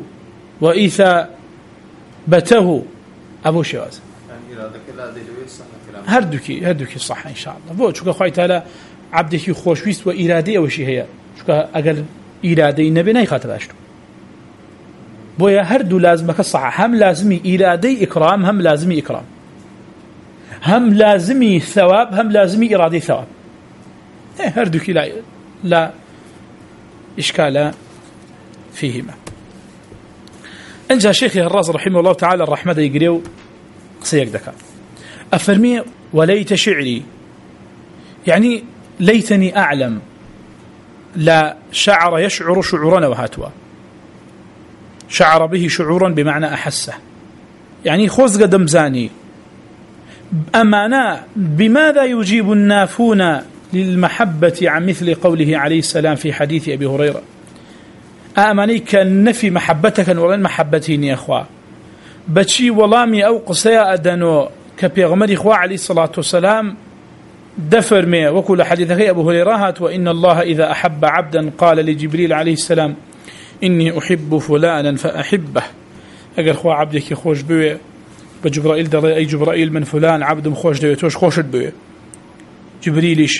وإثابته أبو شواز هردوكي هردوكي صح إن شاء الله بو شو كخوي تعالى عبدك خوشويست وإرادي أو شيء هي شو كأجل إرادي النبي نيخات باشتو بويا هردو لازمك الصح هم لازمي إرادي إكرام هم لازمي إكرام هم لازمي ثواب هم لازمي إرادي ثواب هردوكي لا لا إشكال فيهما. انجا شيخي الراس رحمه الله تعالى الرحمة يقريو قسيك دكا أفرمي وليت شعري يعني ليتني أعلم لا شعر يشعر شعورا وهاتوا شعر به شعورا بمعنى أحسه يعني خوز قدم زاني أمانا بماذا يجيب النافون للمحبة عن مثل قوله عليه السلام في حديث أبي هريرة أماني كالنفي محبتك ولن محبتين يا أخوة بشي ولامي أو قصيا أدنو كبيغمر إخوة عليه الصلاة والسلام دفر مي وكل حديثك أبو هريرة وإن الله إذا أحب عبدا قال لجبريل عليه السلام إني أحب فلانا فأحبه أقل خوا عبدك خوش بوي بجبرائيل دري أي جبرائيل من فلان عبد خوش دويتوش خوشت بوي جبريلش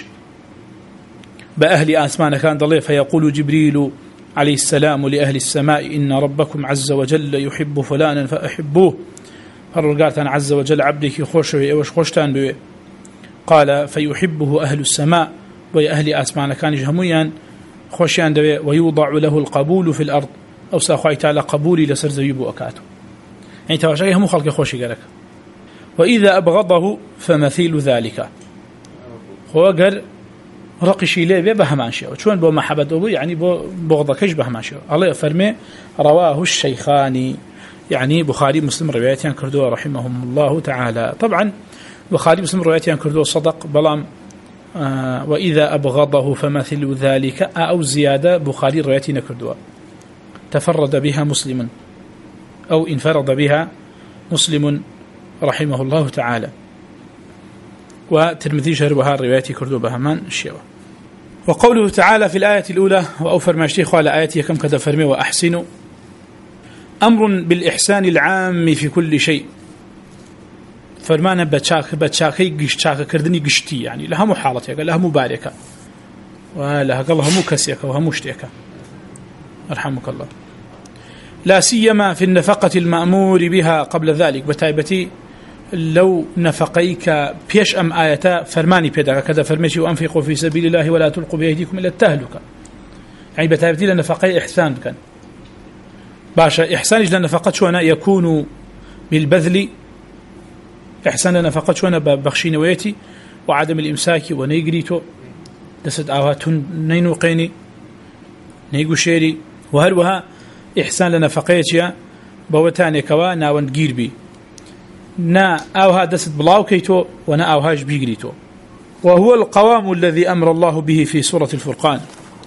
بأهل آسمان كان ضلي فيقول جبريل عليه السلام لأهل السماء إن ربكم عز وجل يحب فلانا فأحبوه فالرقات أن عز وجل عبدك خوش بوي وش خوشتان بوي قال فيحبه أهل السماء وأهل آسمان كان جهميا خوشيان دوي ويوضع له القبول في الأرض أو سأخوي تعالى قبولي لسر زيبو أكاته يعني تواشاقي هم خلق خوشي قالك وإذا أبغضه فمثيل ذلك هو قال رقشي ليه بهمانشي وشون بو محبته يعني بو بغضكش بهمانشي الله يفرمي رواه الشيخاني يعني بخاري مسلم روايتين كردوه رحمهم الله تعالى طبعا بخاري مسلم روايتين كردوه صدق بلام آه وإذا أبغضه فمثل ذلك أو زيادة بخاري روايتين كردوه تفرد بها مسلم أو انفرد بها مسلم رحمه الله تعالى وترمذي شهرها الروايات كردو بهمان الشيوة وقوله تعالى في الآية الأولى وأوفر ما اشتيخ على آياتي كم كذا فرمي وأحسنوا أمر بالإحسان العام في كل شيء فرمانا بتشاك بتشاكي قشتاك كردني قشتي يعني لها محالة لها مباركة ولها قالها مكسيك وها مشتيك أرحمك الله لا سيما في النفقة المأمور بها قبل ذلك بتايبتي لو نفقيك بيش أم آية فرماني بيدك كذا فرميشي وأنفقوا في سبيل الله ولا تلقوا بأيديكم إلى التهلكة يعني بتايبتي لنفقي إحسان كان باشا إحسان إجل نفقت شوانا يكون بالبذل إحسان نفقت شوانا ببخشين ويتي وعدم الإمساك ونيقريتو دست آواتون نينوقيني نيقو شيري وهلوها إحسان لنفقيتيا بوتاني كوا ناوان جيربي نا أوها دست بلاوكيتو ونا أوهاش بيقريتو وهو القوام الذي أمر الله به في سورة الفرقان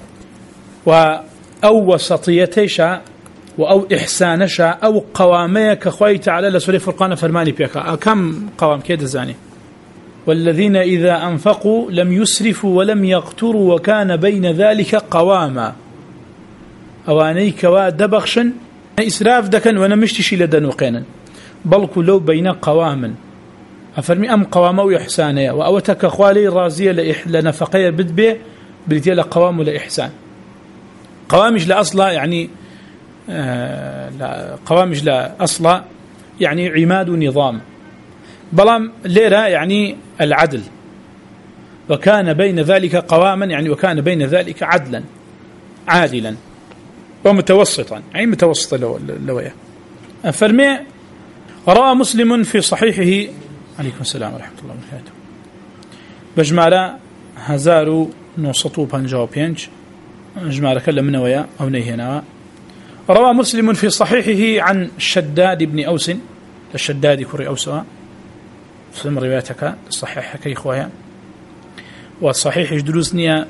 وأو وسطيتيشا وأو إحسانشا أو قواميك خويت على لسورة الفرقان فرماني بيكا كم قوام كيد زاني والذين إذا أنفقوا لم يسرفوا ولم يقتروا وكان بين ذلك قواما أوانيك ودبخشن إسراف دكن ونمشتشي لدنوقينا بل كلو بين قواما أفرمي أم قوامه وإحسانية وأوتك خوالي رازية لنفقية بدبي بريتيا لقوام ولا إحسان قوامج لا أصلا يعني آه لا قوامج لا أصلا يعني عماد نظام بلام ليرة يعني العدل وكان بين ذلك قواما يعني وكان بين ذلك عدلا عادلا ومتوسطا يعني متوسط اللوية أفرمي روى مسلم في صحيحه عليكم السلام ورحمة الله وبركاته بجمارة هزارو نوسطو بانجاو بينج جمارة كلم من ويا أو نيهنا روى مسلم في صحيحه عن الشداد بن أوس الشداد كري أوسوا فلم روايتك الصحيح كي إخويا والصحيح يجدلوسني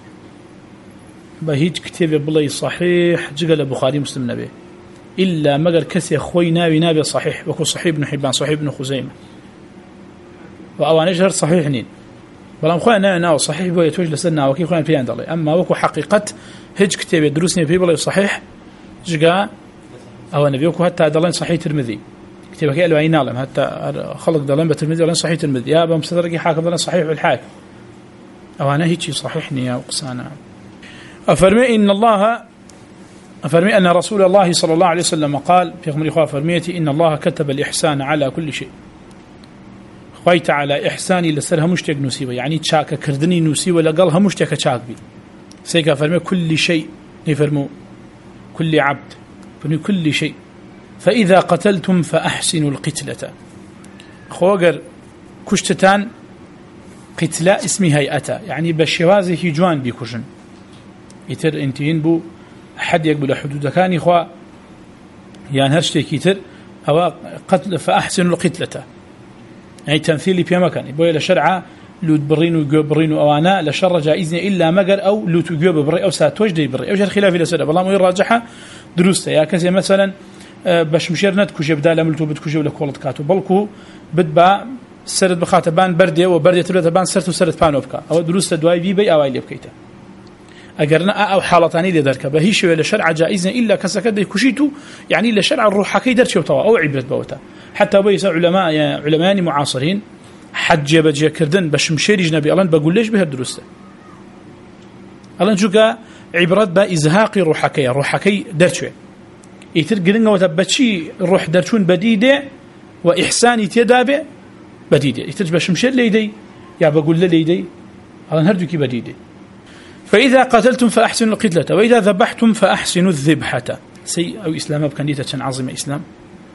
بهيج كتاب بلاي صحيح جقل بخاري مسلم نبي إلا مقر كسي خوي نابي نابي صحيح وكو صحيح ابن حبان صحيح ابن خزيمة وأوان إجهر صحيح نين بلام خوي نابي ناو صحيح بوي توج لسنا وكي خوي في عند الله أما وكو حقيقة هيج كتاب دروسني في بلاي صحيح جقا أو نبي وكو حتى دلين صحيح ترمذي كتابك قالوا عين عالم حتى خلق دلين بترمذي دلين صحيح ترمذي يا أبا مصدرقي حاكم دلين صحيح والحاكم أوانا هيجي صحيحني يا وقسانا أفرمي إن الله أفرمي أن رسول الله صلى الله عليه وسلم قال في خمر إخوة فرميتي إن الله كتب الإحسان على كل شيء خويت على إحساني لسرها مشتك نسيبة يعني تشاك كردني نسيبة لقالها مشتك تشاك بي سيكا فرمي كل شيء يفرمو كل عبد فرمي كل شيء فإذا قتلتم فأحسنوا القتلة خۆگەر کوشتتان قتلا اسمی هەیئەتە یعنی بە شێوازێکی جوان بیکوژن ئیتر ئینتین بوو حەدێک بوو لە حدودەکانی خوا یان هەر شتێکی تر ئەوە قتل فأحسن القتلة يعني تمثيلي بيا مكان بويا لشرعة لوت برين وجو برين وأوانا لشر جائزنا إلا مجر أو لوت وجو بري أو ساتوج دي بري أو شر خلاف إلى سنة والله ما يراجعها دروسته يا كذا مثلا باش مشير نتكوش يبدأ لملتو بتكوش ولا كولد كاتو بلكو بدبا سرد بخاتبان بردي وبردي تبدأ بان سرت وسرت بانوبكا أو دروسته دواي بي بي أو اللي بكيته أجرنا أو حالتاني لذلك بهيش ولا شرع جائزنا إلا كسكد يكوشيتو يعني لشرع الروح حكي درت يبطوا أو عبرة بوته حتى بيس علماء علماء معاصرين حج بجي كردن باش مشيري جنبي الله بقول ليش بهالدروسة الله نشوكا عبرات بإزهاق روحكي روحكي درتشوي يتر قلنا وتبتشي روح درتون بديدة وإحساني تدابع بديدة يتر باش مشير ليدي يا بقول ليدي الله نهردوكي بديدة فإذا قتلتم فأحسنوا القتلة وإذا ذبحتم فأحسنوا الذبحة سي أو إسلام بكنديتة عظيمة إسلام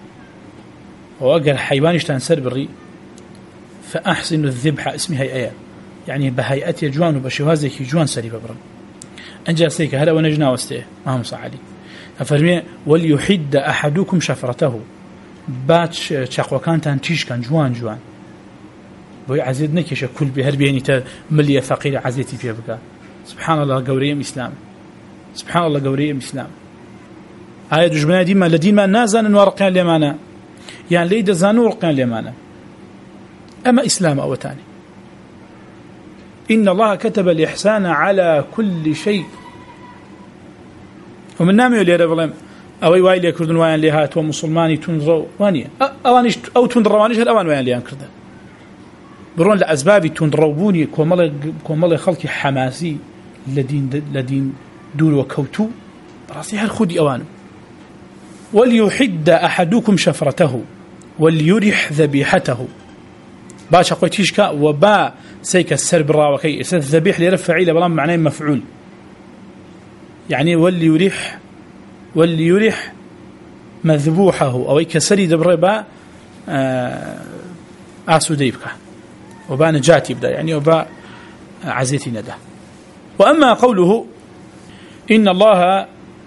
وأجر حيوانش تنسر بالري فأحسن الذبحة اسمها آية يعني بهيئة جوان وبشوازك جوان سري ببرم أنجا سيك هلا ونجنا وسته ما هم صعالي أفرمي وليحد أحدكم شفرته باتش شقوة كانت تنتيش كان جوان جوان بوي عزيز نكيش كل بهر بيني تملية فقيرة عزيزتي فيها بكا سبحان الله قوريم إسلام سبحان الله قوريم إسلام آية جبنا ديما لدين ما نازن ورقيان لمانا يعني ليد زانو ورقيان لمانا أما إسلام أو تاني إن الله كتب الإحسان على كل شيء ومن نامي اللي ربلهم أو يوايل يكردون ويان لهات ومسلماني تنظروا وانيا أوانيش أو تنظروانيش هالأوان ويان ليان كردن برون لأسباب تنظروبوني كومال كومال خلق حماسي لدين لدين دور وكوتو براسي هالخدي أوانو وليحد أحدكم شفرته وليرح ذبيحته باش قويتيش كا وبا سيك السرب الراوكي الذبيح لرفع عيله بلا معناه مفعول يعني وليرح وليرح مذبوحه او كسري دبربا اسوديبكا وبا نجاتي بدا يعني وبا عزيتي ندى واما قوله ان الله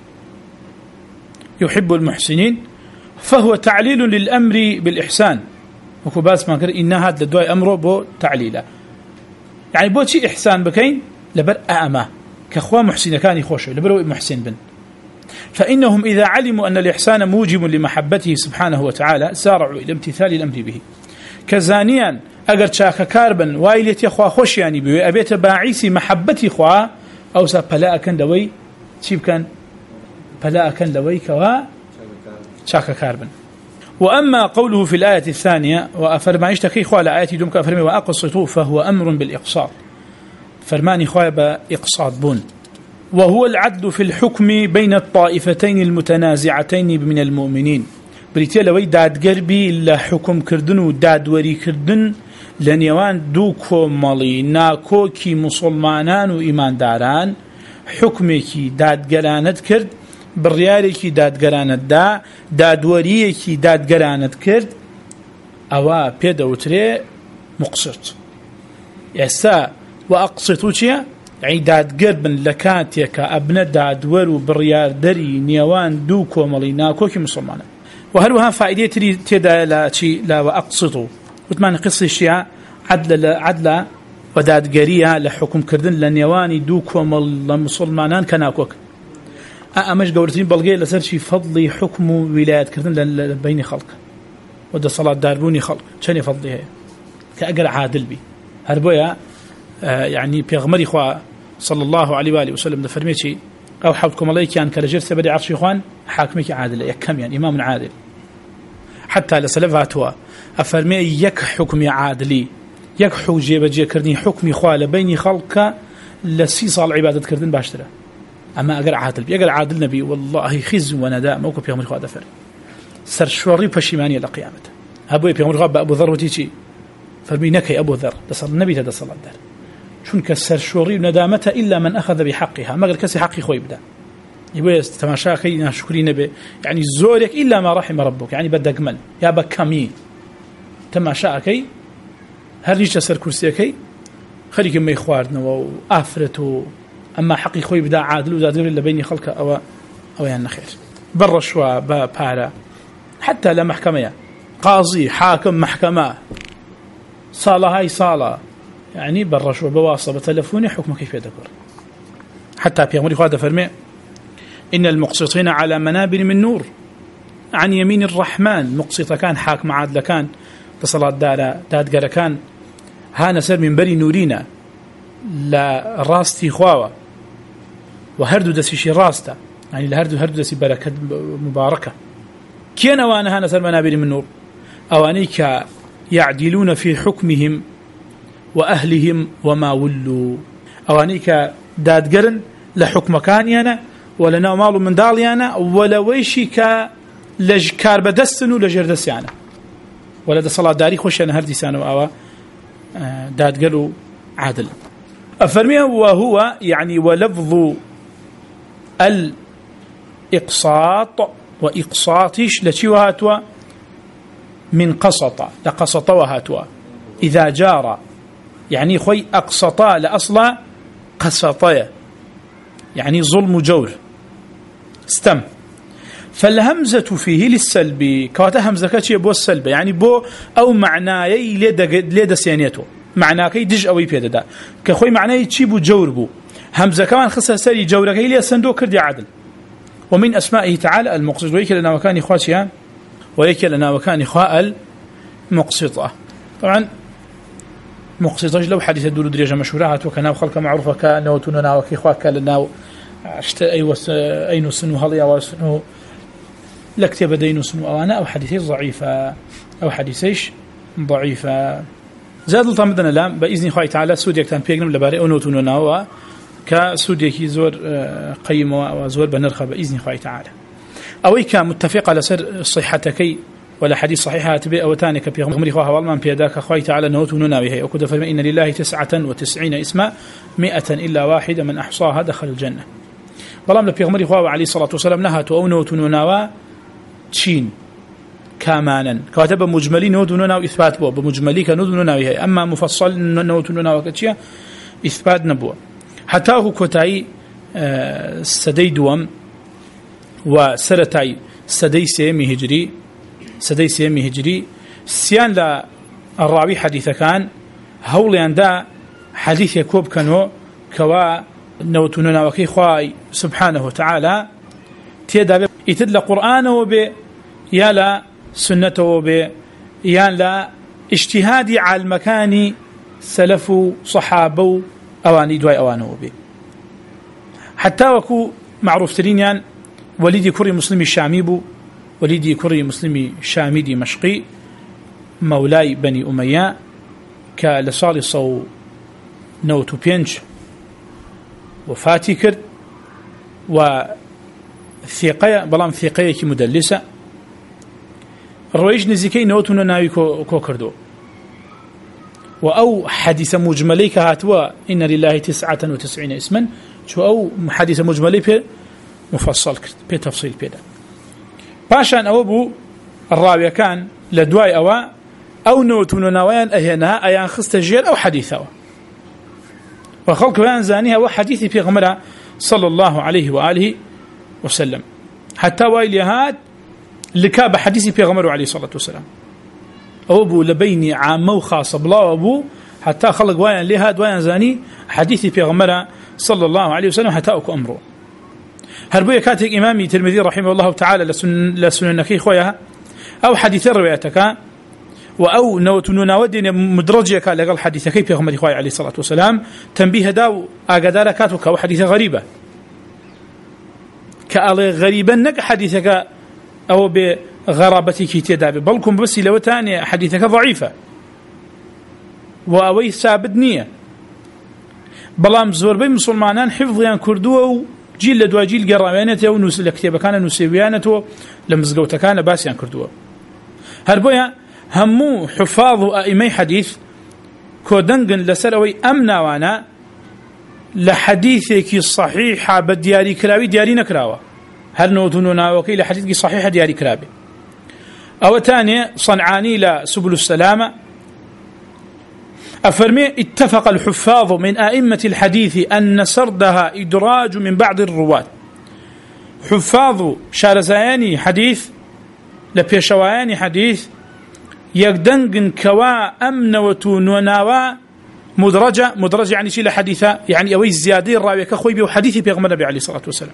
يحب المحسنين فهو تعليل للأمر بالإحسان وكباس ما قال إن هذا الدواء أمره بو تعليلا يعني بو شيء إحسان بكين لبر أأما كأخوة محسنة كان يخوشه لبروا محسن بن فإنهم إذا علموا أن الإحسان موجب لمحبته سبحانه وتعالى سارعوا إلى امتثال الأمر به كزانيا أجر شاك كاربا وايلتي أخوة خوش يعني بي أبيت باعيسي محبتي أخوة أو سبلا كان دوي شيب كان فلا كان لويك و شاك كاربن وأما قوله في الآية الثانية وأفرما يشتكي خوال آياتي دمك أفرمي وأقصتوا فهو أمر بالإقصاد فرماني خوال بإقصاد بون وهو العدل في الحكم بين الطائفتين المتنازعتين من المؤمنين بريتيا لوي داد قربي إلا حكم كردن وداد وري كردن لنيوان دوكو مالي ناكوكي مسلمانان وإيمان داران حكمكي داد قلانت كرد بڕیارێکی دادگەرانتدا دادوەریەکی دادگەرانت کرد ئەوە پێدەوترێ مقسط ئێستا وەئەقسطوا چییە؟ یعنی دادگەر بن لە کاتێکە ئەبنە دادوەر و بڕیاردەری نێوان دوو کۆمەڵی ناکۆکی موسڵمانە و هەروەها فائیدەی تری تێدایە لە چی لە وەئەقسطوا وتمان قسەیشیە عەدلە و دادگەریە لە حکومکردن لە نێوانی دوو کۆمەڵ لە موسڵمانان کە ناکۆک أمش قولتين بلغي لسر شي فضلي حكم ولايات كردن بين خلق وده صلاة داربوني خلق شنو فضلي هي كأجر عادل بي هربويا آه يعني بيغمري خوا صلى الله عليه وآله وسلم دفرميتي أو حوضكم الله كان كرجل سبدي عرش إخوان حاكمك عادل يكم يعني إمام عادل حتى لسلفاتوا أفرمي يك حكمي عادلي يك حوجي بجي كردني حكمي خوالة بيني خلق لسي صال عبادة كردن باشترا أما أقر عادل بي أقر عادل نبي والله خز ونداء موقف يوم الخواد فر سر شوري بشيمانية لقيامة أبوي بيوم الخواد أبو ذر وتيجي فرمي نكي أبو ذر دصل النبي تدصل الدار شون كسر شوري ندامته إلا من أخذ بحقها ما قال كسي حقي خوي بدا يبغى تماشى خينا شكري نبي يعني زورك إلا ما رحم ربك يعني بدك مل يا بكمي تەماشاکەی هەر نیشتە سەر کورسیەکەی خەریکی مەی خواردنەوە و ئافرەت و ئەمما حەقی خۆی بدا عادل و دادگەری لە بینی خەڵکە ئەوە ئەویان نەخێر بە ڕەشوە بە پارە حتى لە محکەمەیە قازی حاکم محکەمە ساڵەهای ساڵە يعني بە ڕەشوە بەواسە بە تەلەفۆنی حکمەکەی پێ دەکڕ حتى پێغەمبەری خوا دەفەرمێ إن المقسطين على منابر من نور عن يمين الرحمن مقسط كان حاكم عادل كان تصلات دارا دادقر كان هانا سر من بري نورينا لا راستي خواوة وهردو دسيشي راستا يعني لهردو هردو دسي بركة مباركة كين أوانا هانا سر منابر من نور أوانيك يعدلون في حكمهم وأهلهم وما ولوا أوانيك دادقرن لحكم كانيانا ولا نومال من داليانا ولا ويشي كا لج كار بدستن ولا جردسيانا ولا ده صلاة داري خوش أنا هردي سانو أوا داد قالوا عادل أفرميه وهو يعني ولفظ الإقساط وإقساطش لشي وهاتوا من قسط لقسط وهاتوا إذا جار يعني خوي أقسطا لأصلا قسطايا يعني ظلم جور استم فالهمزة فيه للسلب كواتا همزة كاتشي بو السلب يعني بو أو معناي ليدا سيانيتو معناكي دج أوي بيدا كخوي معناي تشي بو جور بو همزة كمان خصها سري جوركي لي سندو كردي عدل ومن أسمائه تعالى المقسط ويك لنا وكان إخواتها ويك لنا وكان إخواء المقسطة طبعا مقسطة لو حديث دولو دريجة مشهورات وكان خلق معروفة كأنه تننا وكي إخوات كالنا اشت أي وس أي نسنو هليا وسنو لكتب دين سنو أوانا أو حديثي ضعيفة أو حديثيش ضعيفة زاد الطامدنا لام بإذن الله تعالى سوديك تان بيجنم لباري أو نوتوننا و كسوديك زور قيم وزور بنرخى بإذن الله تعالى أو كان متفق على سر صحتك ولا حديث صحيحة تبي أو تاني كبيغمري خواه والله من بيداك خواه تعالى نوتوننا بها وكذا فرم إن لله تسعة وتسعين اسما مئة إلا واحدة من أحصاها دخل الجنة والله من بيغمري خواه عليه الصلاة والسلام نهات أو نوتوننا تشين كامانا كاتب مجملي نودنا وإثبات بو بمجملي كنودنا وهي أما مفصل نودنا وكتشيا إثبات نبوة حتى هو كتاي أه سدي دوم وسرتاي سدي سيمي هجري سدي سيمي هجري سيان لا الراوي حديث كان هوليان دا حديث يكوب كانوا كوا نودنا وكي خواي سبحانه وتعالى تيدا يتدل قرآنه وب يا لا سنته وب يا لا اجتهادي على المكان سلف صحابه أواني دواي أوانه وب حتى وكو معروف ترينيان وليدي كري مسلمي الشامي بو وليدي كري مسلمي شامي دمشقي مولاي بني أمية كالصالي صو نوتو بينج وفاتي كرد و ثقة بلام ثقة كي مدلسة الرويج نزيكي نوتنا ناوي كو كردو وأو حديث مجملي كهاتوا إن لله تسعة وتسعين اسما شو أو حديث مجملي بي مفصل كرد بي تفصيل بيدا باشان أو بو الراوية كان لدواي أوا أو نوتنا ناويان أهنها أيان خستجير أو حديثا وخلق بيان زانيها وحديثي في غمرة صلى الله عليه وآله وسلم حتى وايليهات لكاب حديثي في غمره عليه الصلاة والسلام أو أبو لبيني عامة وخاصة بلا أبو حتى خلق وايان لهاد وايان زاني حديثي في غمره صلى الله عليه وسلم حتى أكو أمره هربوية كاتك إمامي ترمذي رحمه الله تعالى لسن لسننكي خويا أو حديث روايتك وأو نوتنونا ودين مدرجة كان لقال حديثك في غمره خويا عليه الصلاة والسلام تنبيه داو أقدار كاتك أو حديث غريبة كألي غريبا نك حديثك أو بغرابتك تدابي بلكم بس لو تاني حديثك ضعيفة وأوي ثابت نية بلام زور بي مسلمانان حفظيان كردوه جيل لدوا جيل قرامينته أو نس الكتابة كان نسيبيانته لمزقوته كان باسيان كردوه هربويا همو حفاظ أئمي حديث كودنغن لسروي أمنا وانا لحديثك صحيحة بدياري كراوي دياري نكراوة هل نوتنونا وكي لحديثك صحيحة دياري كرابي أو تاني صنعاني لا سبل السلامة أفرمي اتفق الحفاظ من أئمة الحديث أن سردها إدراج من بعض الرواة حفاظ شارزياني حديث لبيشواني حديث يقدنقن كوا أمن وتون وناوا مدرجة مدرجة يعني شيء لحديثة يعني أوي الزيادة الراوية كخوي بيو حديثي بيغمر النبي عليه الصلاة والسلام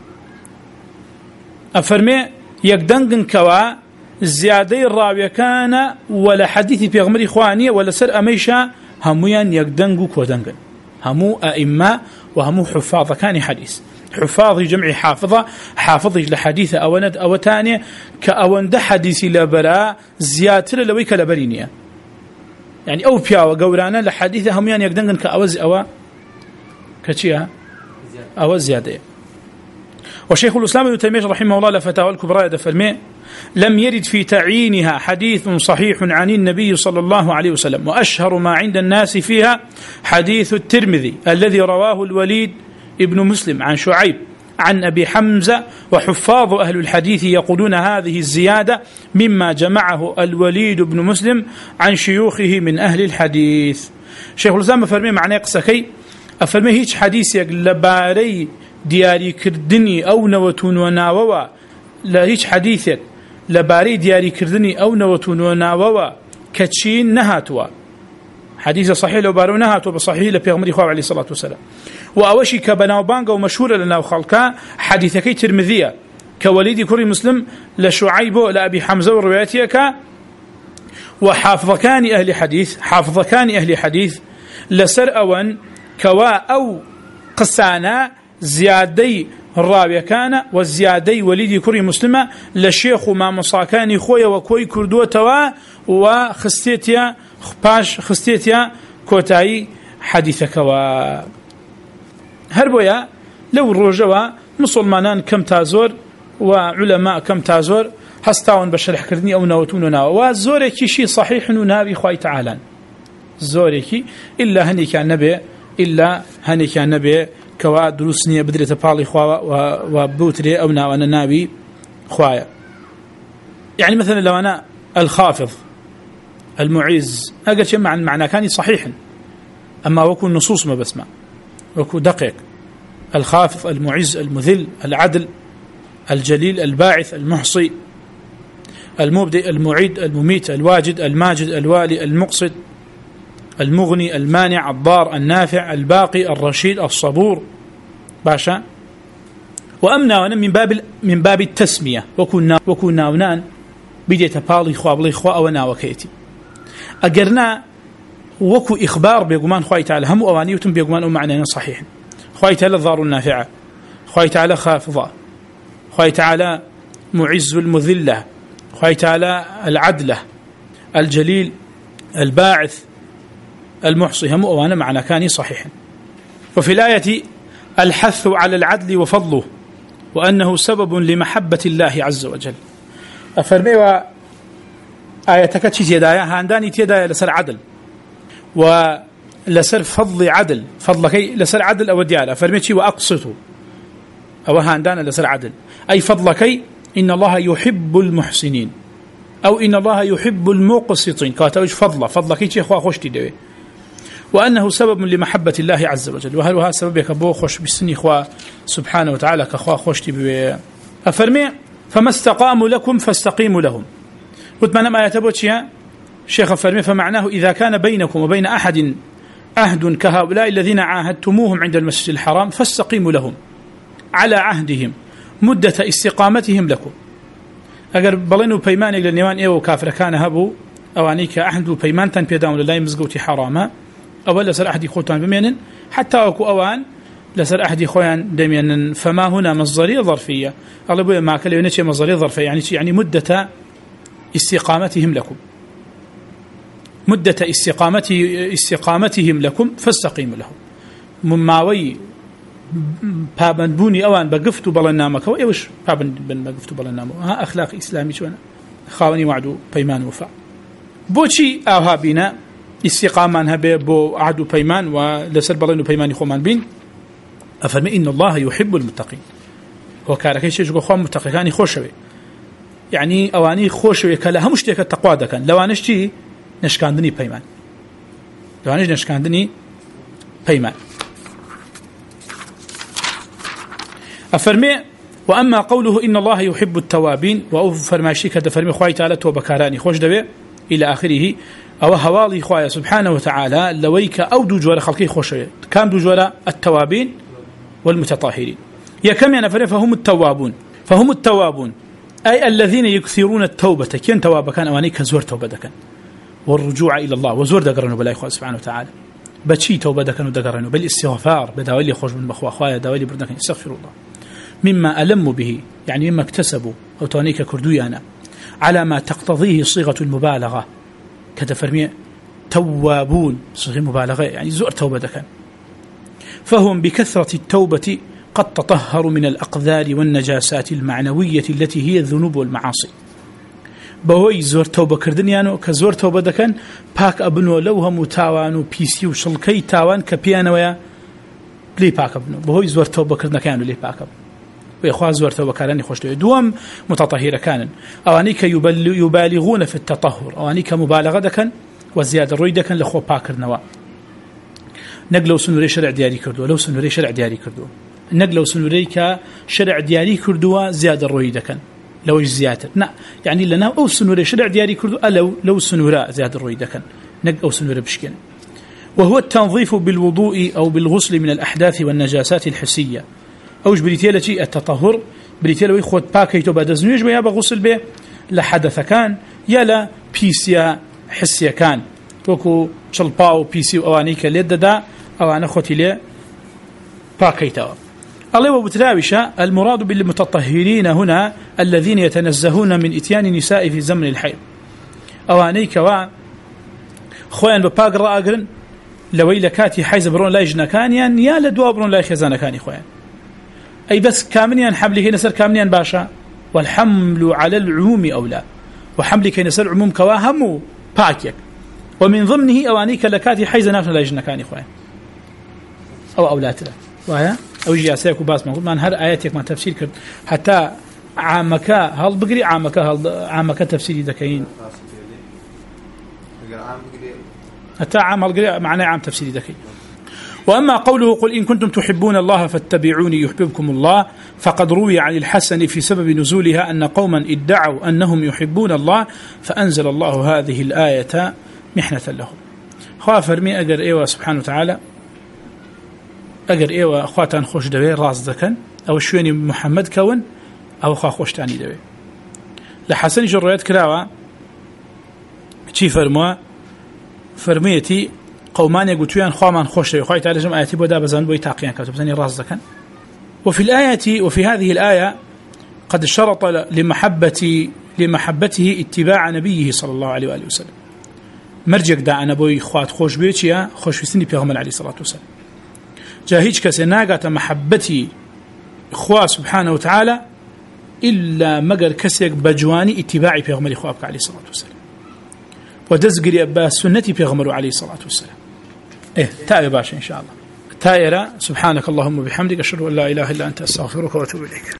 أفرمي يقدنقن كوا الزيادة الراوية كان ولا حديثي بيغمر إخوانية ولا سر أميشا هميان يقدنقو كودنقن همو أئمة وهمو حفاظة كان حديث حفاظ جمع حافظة حافظ لحديث أوند أو تانية كأوند حديثي لبراء زيادة لويك لبرينيا يعني أو بيا وقورانا لحديث هميان يقدنقن كأوز أو كتشيها أو زيادة. وشيخ الإسلام ابن تيمية رحمه الله لفتاوى الكبرى دفرمي لم يرد في تعيينها حديث صحيح عن النبي صلى الله عليه وسلم وأشهر ما عند الناس فيها حديث الترمذي الذي رواه الوليد ابن مسلم عن شعيب عن أبي حمزة وحفاظ أهل الحديث يقولون هذه الزيادة مما جمعه الوليد بن مسلم عن شيوخه من أهل الحديث. شيخ الإسلام فرمي معنى قسكي أفرمي هيج حديث لباري دياري كردني أو نوتون وناووا لا هيج حديثك لباري دياري كردني أو نوتون وناووا كتشين نهاتوا حديث صحيح لو بارو نهاتوا بصحيح لبيغمري خواه عليه الصلاة والسلام وأوشي كبناو بانغا ومشهورة لنا وخلقا حديثكي ترمذية كوليدي كوري مسلم لشعيب لأبي حمزة ورواياتيك وحافظكان أهل حديث حافظكان أهل حديث لسر أون كوا أو قسانا زيادي الراوية كان والزيادي وليدي كوري مسلمة لشيخ ما مصاكاني خويا وكوي كردوة توا وخستيتيا باش خستيتيا كوتاي حديثك و هربويا لو الرجوة مسلمانان كم تازور وعلماء كم تازور هستاون بشرح كردني أو نوتوننا وزوريكي شي صحيح نابي خواهي تعالى زوريكي إلا هني كان نبي إلا هني كان نبي كوا دروسني بدري تبالي خوا وبوتري أو ناوانا نابي خوايا يعني مثلا لو أنا الخافض المعز أقل شيء مع معنى كان صحيح أما وكو النصوص ما بسمع وكو دقيق الخافض المعز المذل العدل الجليل الباعث المحصي المبدئ المعيد المميت الواجد الماجد الوالي المقصد المغني المانع الضار النافع الباقي الرشيد الصبور باشا وأمنا من باب من باب التسمية وكنا وكنا ونان بديت بالي خوابلي خوا ونا وكيتي أجرنا وكو إخبار بيقومان خواي تعالى هم أوانيوتم بيقومان ومعنى صحيح خواي تعالى الضار النافعة خواي تعالى خافضة خواي تعالى معز المذلة خواي تعالى العدلة الجليل الباعث المحصي هم أوانا معنى كان صحيح. وفي الآية الحث على العدل وفضله وأنه سبب لمحبة الله عز وجل أفرمي آية تكتشي تيدايا هانداني تيدايا لسر عدل ولسر فضل عدل فضل كي لسر عدل أو ديالا أفرمي وأقصته أو هاندانا لسر عدل أي فضل كي إن الله يحب المحسنين أو إن الله يحب المقسطين كاتوج فضل فضل كي أخوة خوشتي دوي وأنه سبب لمحبة الله عز وجل وهل هذا سبب يكبو خوش بالسن إخوة سبحانه وتعالى كأخوة خوشتي بي أفرمي فما استقاموا لكم فاستقيموا لهم قلت ما نما يتبوتشيها شيخ أفرمي فمعناه إذا كان بينكم وبين أحد عهد كهؤلاء الذين عاهدتموهم عند المسجد الحرام فاستقيموا لهم على عهدهم مدة استقامتهم لكم أجر بلينو بيمان إلى النيوان إيو كافر كان هبو أوانيك أحد بيمان تن بيداون لله مزقوتي حراما أولا لسر أحد خوتان بمينن حتى أكو أوان لسر أحد خوان دمينا فما هنا مصدرية ظرفية الله بوي ما كلي ونشي مصدرية ظرفية يعني يعني مدة استقامتهم لكم مدة استقامته استقامتهم لكم فاستقيموا لهم مماوي بابن بوني أوان بقفتوا بلنامك وإيش بابن بن بقفتوا بلنامه ها أخلاق إسلامي شو أنا خاوني وعدو بيمان وفاء بوشي أوها بينا استقامان هبه بو عدو بيمان ولسر بلنو بيمان خومان بين أفرمي إن الله يحب المتقين وكاركي شيء جو خوان متقيكاني خوش بي يعني أواني خوش ويكلا همش تيك التقوى دكان لو أنشتي نشكاندني بيمان لو أنش نشكاندني بيمان أفرمي وأما قوله إن الله يحب التوابين وأفرماشي كده فرمي خواهي تعالى توبكاراني خوش دبي إلى آخره أو هوالي خواهي سبحانه وتعالى لويك أو دو جوار خلقي خوشي كام دو جوار التوابين والمتطهرين يا كم يعني فهم التوابون فهم التوابون أي الذين يكثرون التوبة كين توابة كان أواني كزور توبة دكان والرجوع إلى الله وزور دقرنوا بالله خواه سبحانه وتعالى بشي توبة دكان ودقرنوا بالاستغفار بداولي خوش من بخوا خواهي داولي بردكان يستغفر الله مما ألموا به يعني مما اكتسبوا أو توانيك كردويانا على ما تقتضيه صيغة المبالغة كتفرمي توابون صيغة مبالغة يعني زور توبة دكان فهم بكثرة التوبة قد تطهروا من الأقذار والنجاسات المعنوية التي هي الذنوب والمعاصي بهوي زور توبة كردنيانو كزور توبة دكان باك أبنو لوهم تاوانو بيسي وشلكي تاوان كبيانويا لي باك أبنو بهوي زور توبة كردنيانو لي باك أبنو ويخواه زور توبة كاراني خوشتوه دوام متطهير كان أوانيك يبالغون في التطهر أوانيك مبالغة دكان وزيادة روي دكان لخو باكر نوا نقلو سنوري شرع دياري كردو لو سنوري شرع دياري كردو نقلو سنوري كشرع دياري كردو زيادة روي دكان لو زيادة نا يعني لنا أو سنوري شرع دياري كردو ألو لو سنورا زيادة روي دكان نقل أو سنوري بشكين وهو التنظيف بالوضوء أو بالغسل من الأحداث والنجاسات الحسية أوش بريتيلا شيء التطهر بريتيلا ويخود باكيتو بعد زنيج بيا بغسل به لحدث كان يلا بيسيا حسيا كان وكو شلباو بيسي أوانيك لددا أو أنا خوتي لي باكيتو الله وبتراوشة المراد بالمتطهرين هنا الذين يتنزهون من إتيان النساء في زمن الحيض أوانيك و خوان بباق رأقرن لويل كاتي حيز برون لا يجنكانيان يا لدوا برون لا يخزانكاني خوان أي بس كامنيا حمله نسر كامنيا باشا والحمل على العموم أولى وحملك نسر عموم كواهم باكيك ومن ضمنه أوانيك لكاتي حيز نافنا لا يجنكاني خوان أو أولاتنا وهي أو يجي أسيك وباس ما من هر آياتك ما تفسير كرد حتى عامك هل بقري عامك هل عامك تفسيري ذكين حتى عام هل معناه عام تفسيري ذكي وأما قوله قل إن كنتم تحبون الله فاتبعوني يحببكم الله فقد روي عن الحسن في سبب نزولها أن قوما ادعوا أنهم يحبون الله فأنزل الله هذه الآية محنة لهم خاف فرمي أجر إيوة سبحانه وتعالى أجر إيوة أخواتان خوش دوي راس ذكن أو شويني محمد كون أو أخوة خوش تاني دوي لحسن جريات كلاوة شي فرموا فرميتي قومان يقولون خوامان خوش دوي خواهي تعالى جمع آياتي بودا بزان بوي تاقيان كاتب بزاني راس ذكن وفي الآية وفي هذه الآية قد شرط لمحبة لمحبته اتباع نبيه صلى الله عليه وآله وسلم مرجع دا أنا بوي خوات خوش بيتيا خوش في سني بيغمل عليه الصلاة والسلام جاهيج كسناقة محبتي إخوة سبحانه وتعالى إلا مقر كسيك بجواني اتباعي بيغمل إخوابك عليه الصلاة والسلام ودزقري أبا سنتي بيغمل عليه الصلاة والسلام إيه تائر باشا إن شاء الله تائرة سبحانك اللهم وبحمدك أشهد أن لا إله إلا أنت أستغفرك وأتوب إليك